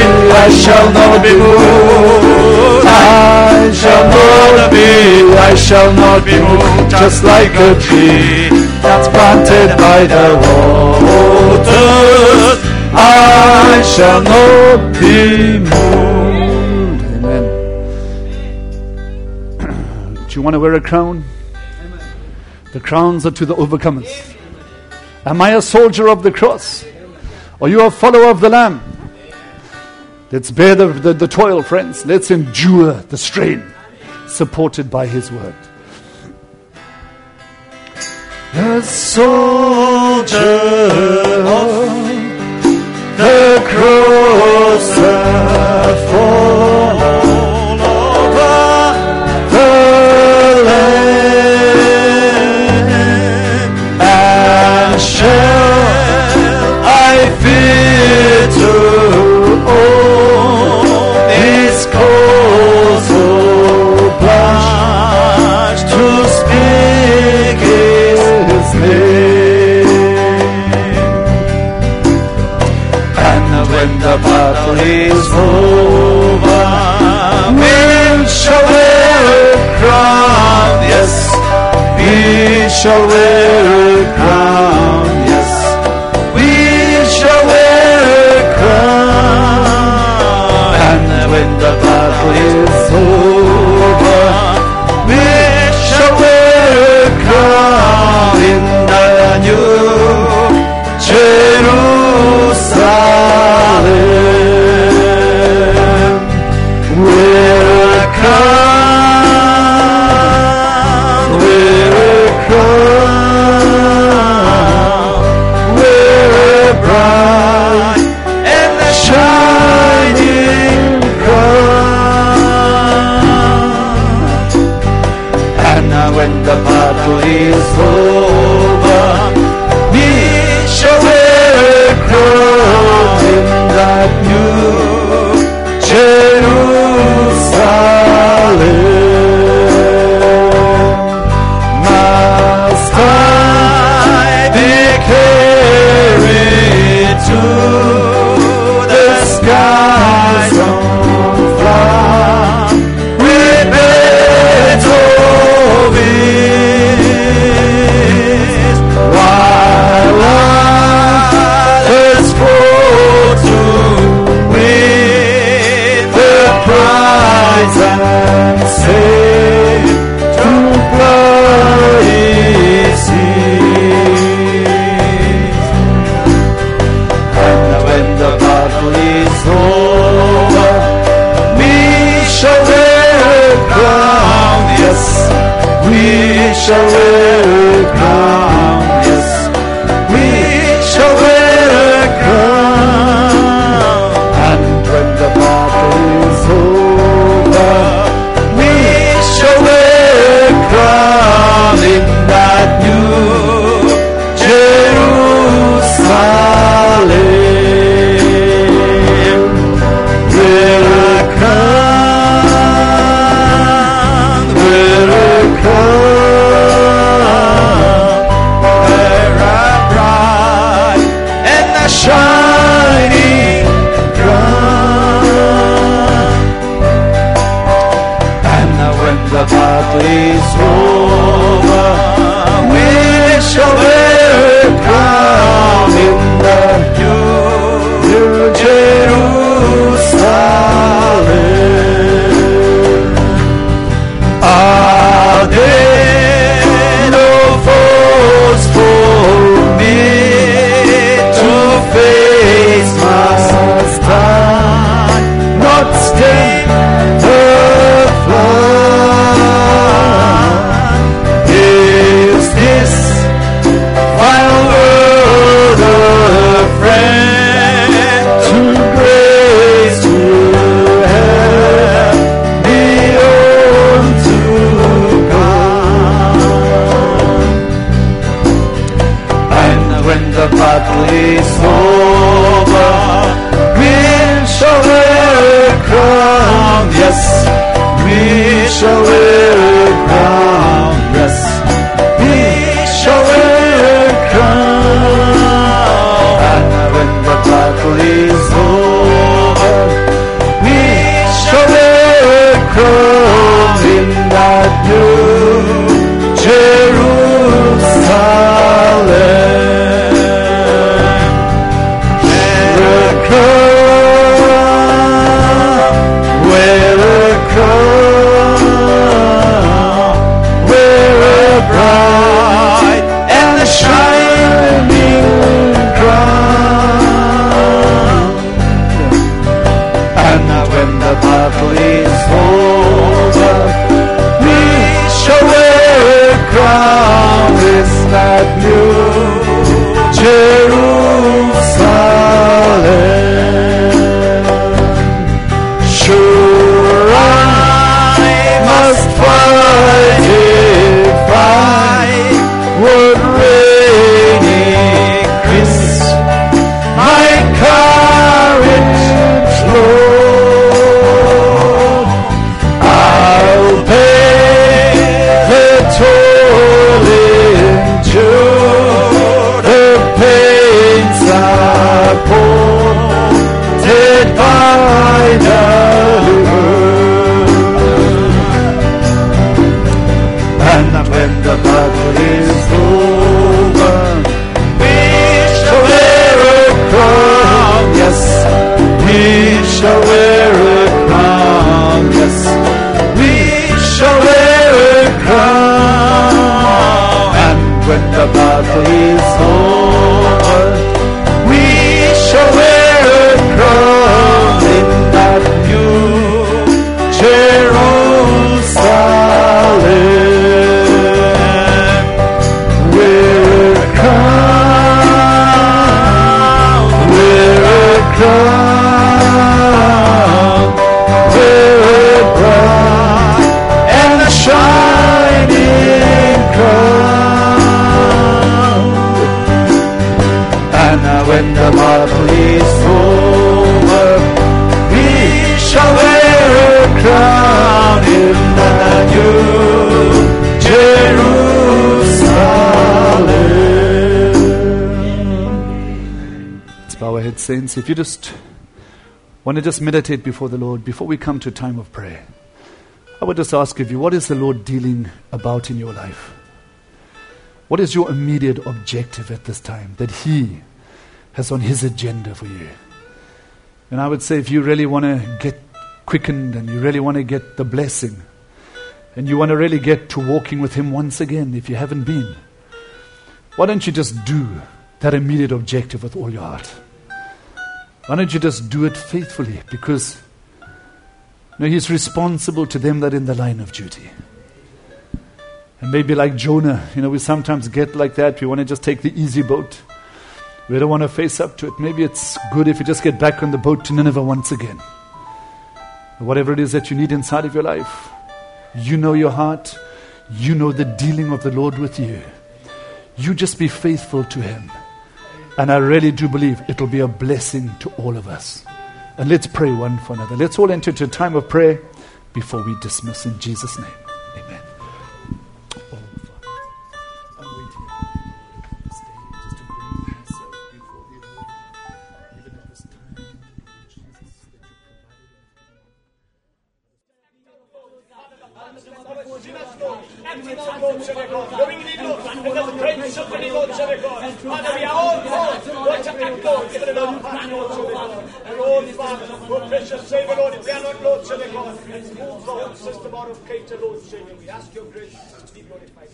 moved. I shall not be moved. Just like a tree that's planted by the waters, I shall not be moved. Amen. Do you want to wear a crown? Amen. The crowns are to the overcomers. Am I a soldier of the cross? Are you a follower of the Lamb? Let's bear the toil, friends. Let's endure the strain, supported by His word. The soldier of the cross hath fallen over the land, and shall I fear to own this cause obliged to speak His name? And when the battle is over, we shall wear a crown, yes, we shall wear a crown, yes, we shall wear a crown. And when the battle is over, we shall wear a crown in the new Jerusalem. Wear a crown, wear a crown, wear a bright and shining crown. And when the battle is over, we shall wear a crown in that new Jerusalem. Must I be carried to the skies on fire with Beethoven? shall wear a crown. Yes, we shall wear a crown. And when the battle is over, we shall wear a crown in that new Jerusalem. Wear a crown, wear a crown, wear a bright and a shining crown. And when the battle is over, we shall wear a crown in the New Jerusalem. Are there no foes for me to face? Must I not stay the flood? Is this vile world a friend to grace to have me on to God? And when the battle is over, we shall wear a crown. Yes, we shall wear a crown. Yes, we shall wear a crown. And when the battle is over, we shall wear a crown in that new Jerusalem. Wear a crown, wear a crown, wear a bright and a shining crown. And when the battle is over, we shall wear a crown in that new Jerusalem. Sure, I must fight if I would reign increase my courage, Lord. I'll pay the toll, endure the pains appointed by the Lord. And when the battle is over, we shall wear a crown. Yes, we shall wear a crown. Yes, we shall wear a crown. And when the battle is over, we shall wear a crown in that new Jerusalem. Wear a crown, wear a crown, wear a bright and a shining crown. And when the battle is over, we shall wear a crown in the new Jerusalem. Let's bow our heads, saints. If you just want to just meditate before the Lord, before we come to a time of prayer, I would just ask of you, what is the Lord dealing about in your life? What is your immediate objective at this time that He has on His agenda for you? And I would say, if you really want to get quickened and you really want to get the blessing and you want to really get to walking with Him once again, if you haven't been, why don't you just do that immediate objective with all your heart? Why don't you just do it faithfully? Because He's responsible to them that are in the line of duty. And maybe like Jonah, we sometimes get like that. We want to just take the easy boat. We don't want to face up to it. Maybe it's good if you just get back on the boat to Nineveh once again. Whatever it is that you need inside of your life, you know your heart. You know the dealing of the Lord with you. You just be faithful to Him. And I really do believe it will be a blessing to all of us. And let's pray one for another. Let's all enter into a time of prayer before we dismiss in Jesus' name. Amen. Precious Savior, Lord, if we are not Lord, Savior God, move the whole system out of Cater, Lord, Savior. We ask your grace to be glorified.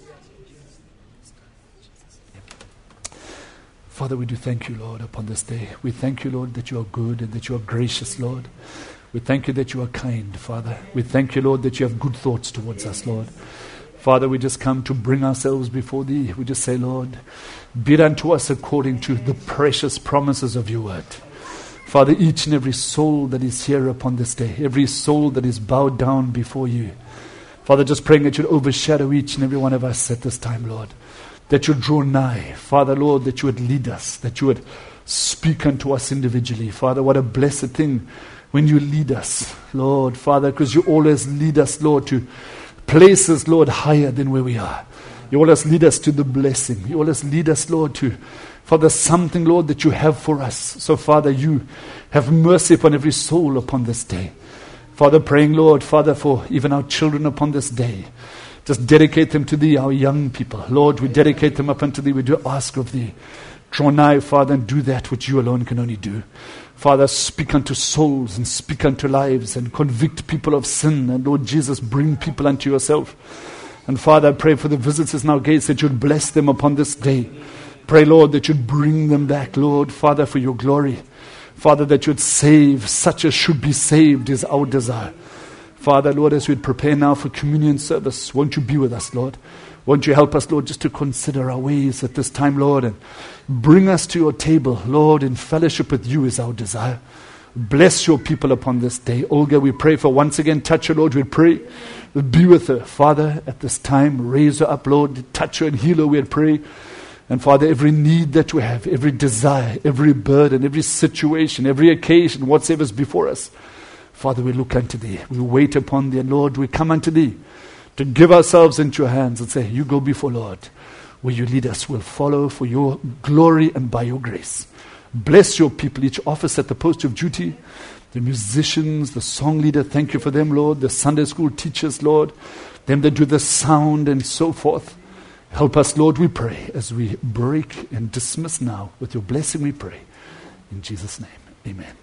Father, we do thank you, Lord, upon this day. We thank you, Lord, that you are good and that you are gracious, Lord. We thank you that you are kind, Father. We thank you, Lord, that you have good thoughts towards us, Lord. Father, we just come to bring ourselves before Thee. We just say, Lord, be it unto us according to the precious promises of your word. Father, each and every soul that is here upon this day, every soul that is bowed down before you, Father, just praying that you'd overshadow each and every one of us at this time, Lord. That you'd draw nigh, Father, Lord, that you would lead us, that you would speak unto us individually. Father, what a blessed thing when you lead us, Lord, Father, because you always lead us, Lord, to places, Lord, higher than where we are. You always lead us to the blessing. You always lead us, Lord, to, Father, something, Lord, that you have for us. So, Father, you have mercy upon every soul upon this day. Father, praying, Lord, Father, for even our children upon this day. Just dedicate them to Thee, our young people. Lord, we dedicate them up unto Thee. We do ask of Thee. Draw nigh, Father, and do that which you alone can only do. Father, speak unto souls and speak unto lives and convict people of sin. And Lord Jesus, bring people unto yourself. And Father, I pray for the visitors in our gates that you'd bless them upon this day. Pray, Lord, that you'd bring them back, Lord, Father, for your glory. Father, that you'd save such as should be saved is our desire. Father, Lord, as we prepare now for communion service, won't you be with us, Lord? Won't you help us, Lord, just to consider our ways at this time, Lord, and bring us to your table, Lord, in fellowship with you is our desire. Bless your people upon this day. Olga, we pray for once again, touch her, Lord, we pray. Be with her, Father, at this time. Raise her up, Lord. Touch her and heal her, we pray. And Father, every need that we have, every desire, every burden, every situation, every occasion, whatsoever is before us, Father, we look unto Thee. We wait upon Thee. And Lord, we come unto Thee to give ourselves into your hands and say, you go before, Lord. Where you lead us, we'll follow for your glory and by your grace. Bless your people, each office at the post of duty, the musicians, the song leader, thank you for them, Lord, the Sunday school teachers, Lord, them that do the sound and so forth. Help us, Lord, we pray, as we break and dismiss now. With your blessing we pray. In Jesus' name, amen.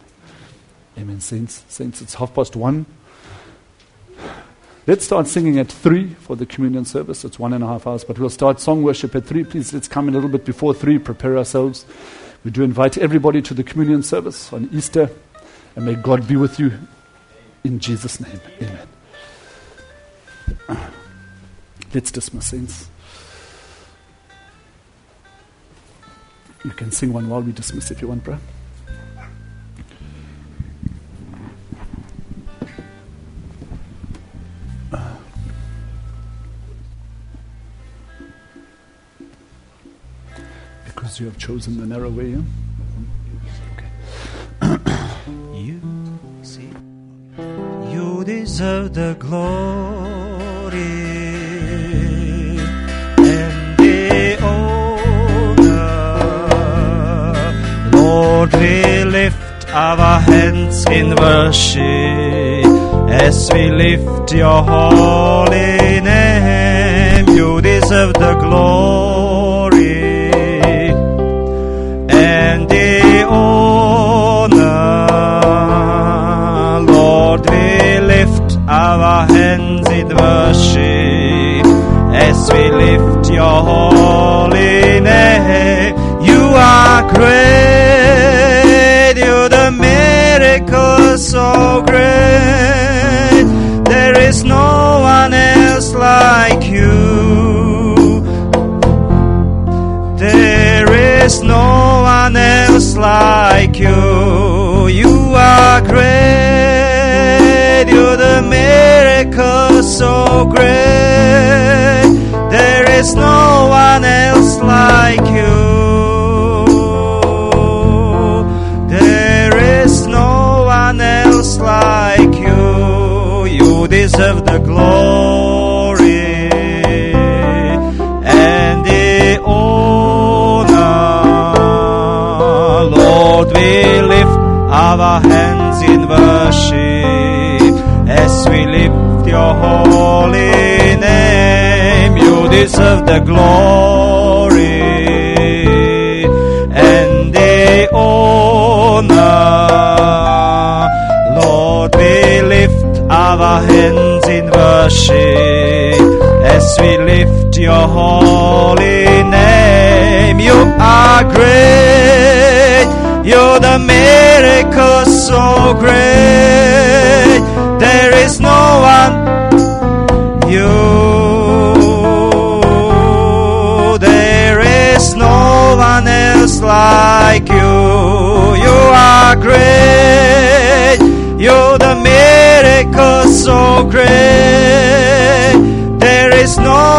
Amen, saints. Saints, it's 1:30. Let's start singing at 3 for the communion service. It's 1.5 hours, but we'll start song worship at 3. Please, let's come a little bit before 3, prepare ourselves. We do invite everybody to the communion service on Easter, and may God be with you in Jesus' name. Amen. Let's dismiss, saints. You can sing one while we dismiss if you want, bro. Because you have chosen the narrow way, yeah? Okay. You see, you deserve the glory and the honor. Lord, we lift our hands in worship as we lift your holy name. You deserve the glory and the honor. Lord, we lift our hands in worship as we lift your holy name. You are great, you're the miracle so great. There is no one else like you. you. You are great. You're the miracle so great. There is no one else like you. There is no one else like you. You deserve the glory and the honor. Lord, we lift our hands in worship as we lift your holy name. You deserve the glory and the honor. Lord, we lift our hands in worship as we lift your holy name. You are great. You're the miracle so great. There is no one. There is no one else like you. You are great. You're the miracle so great. There is no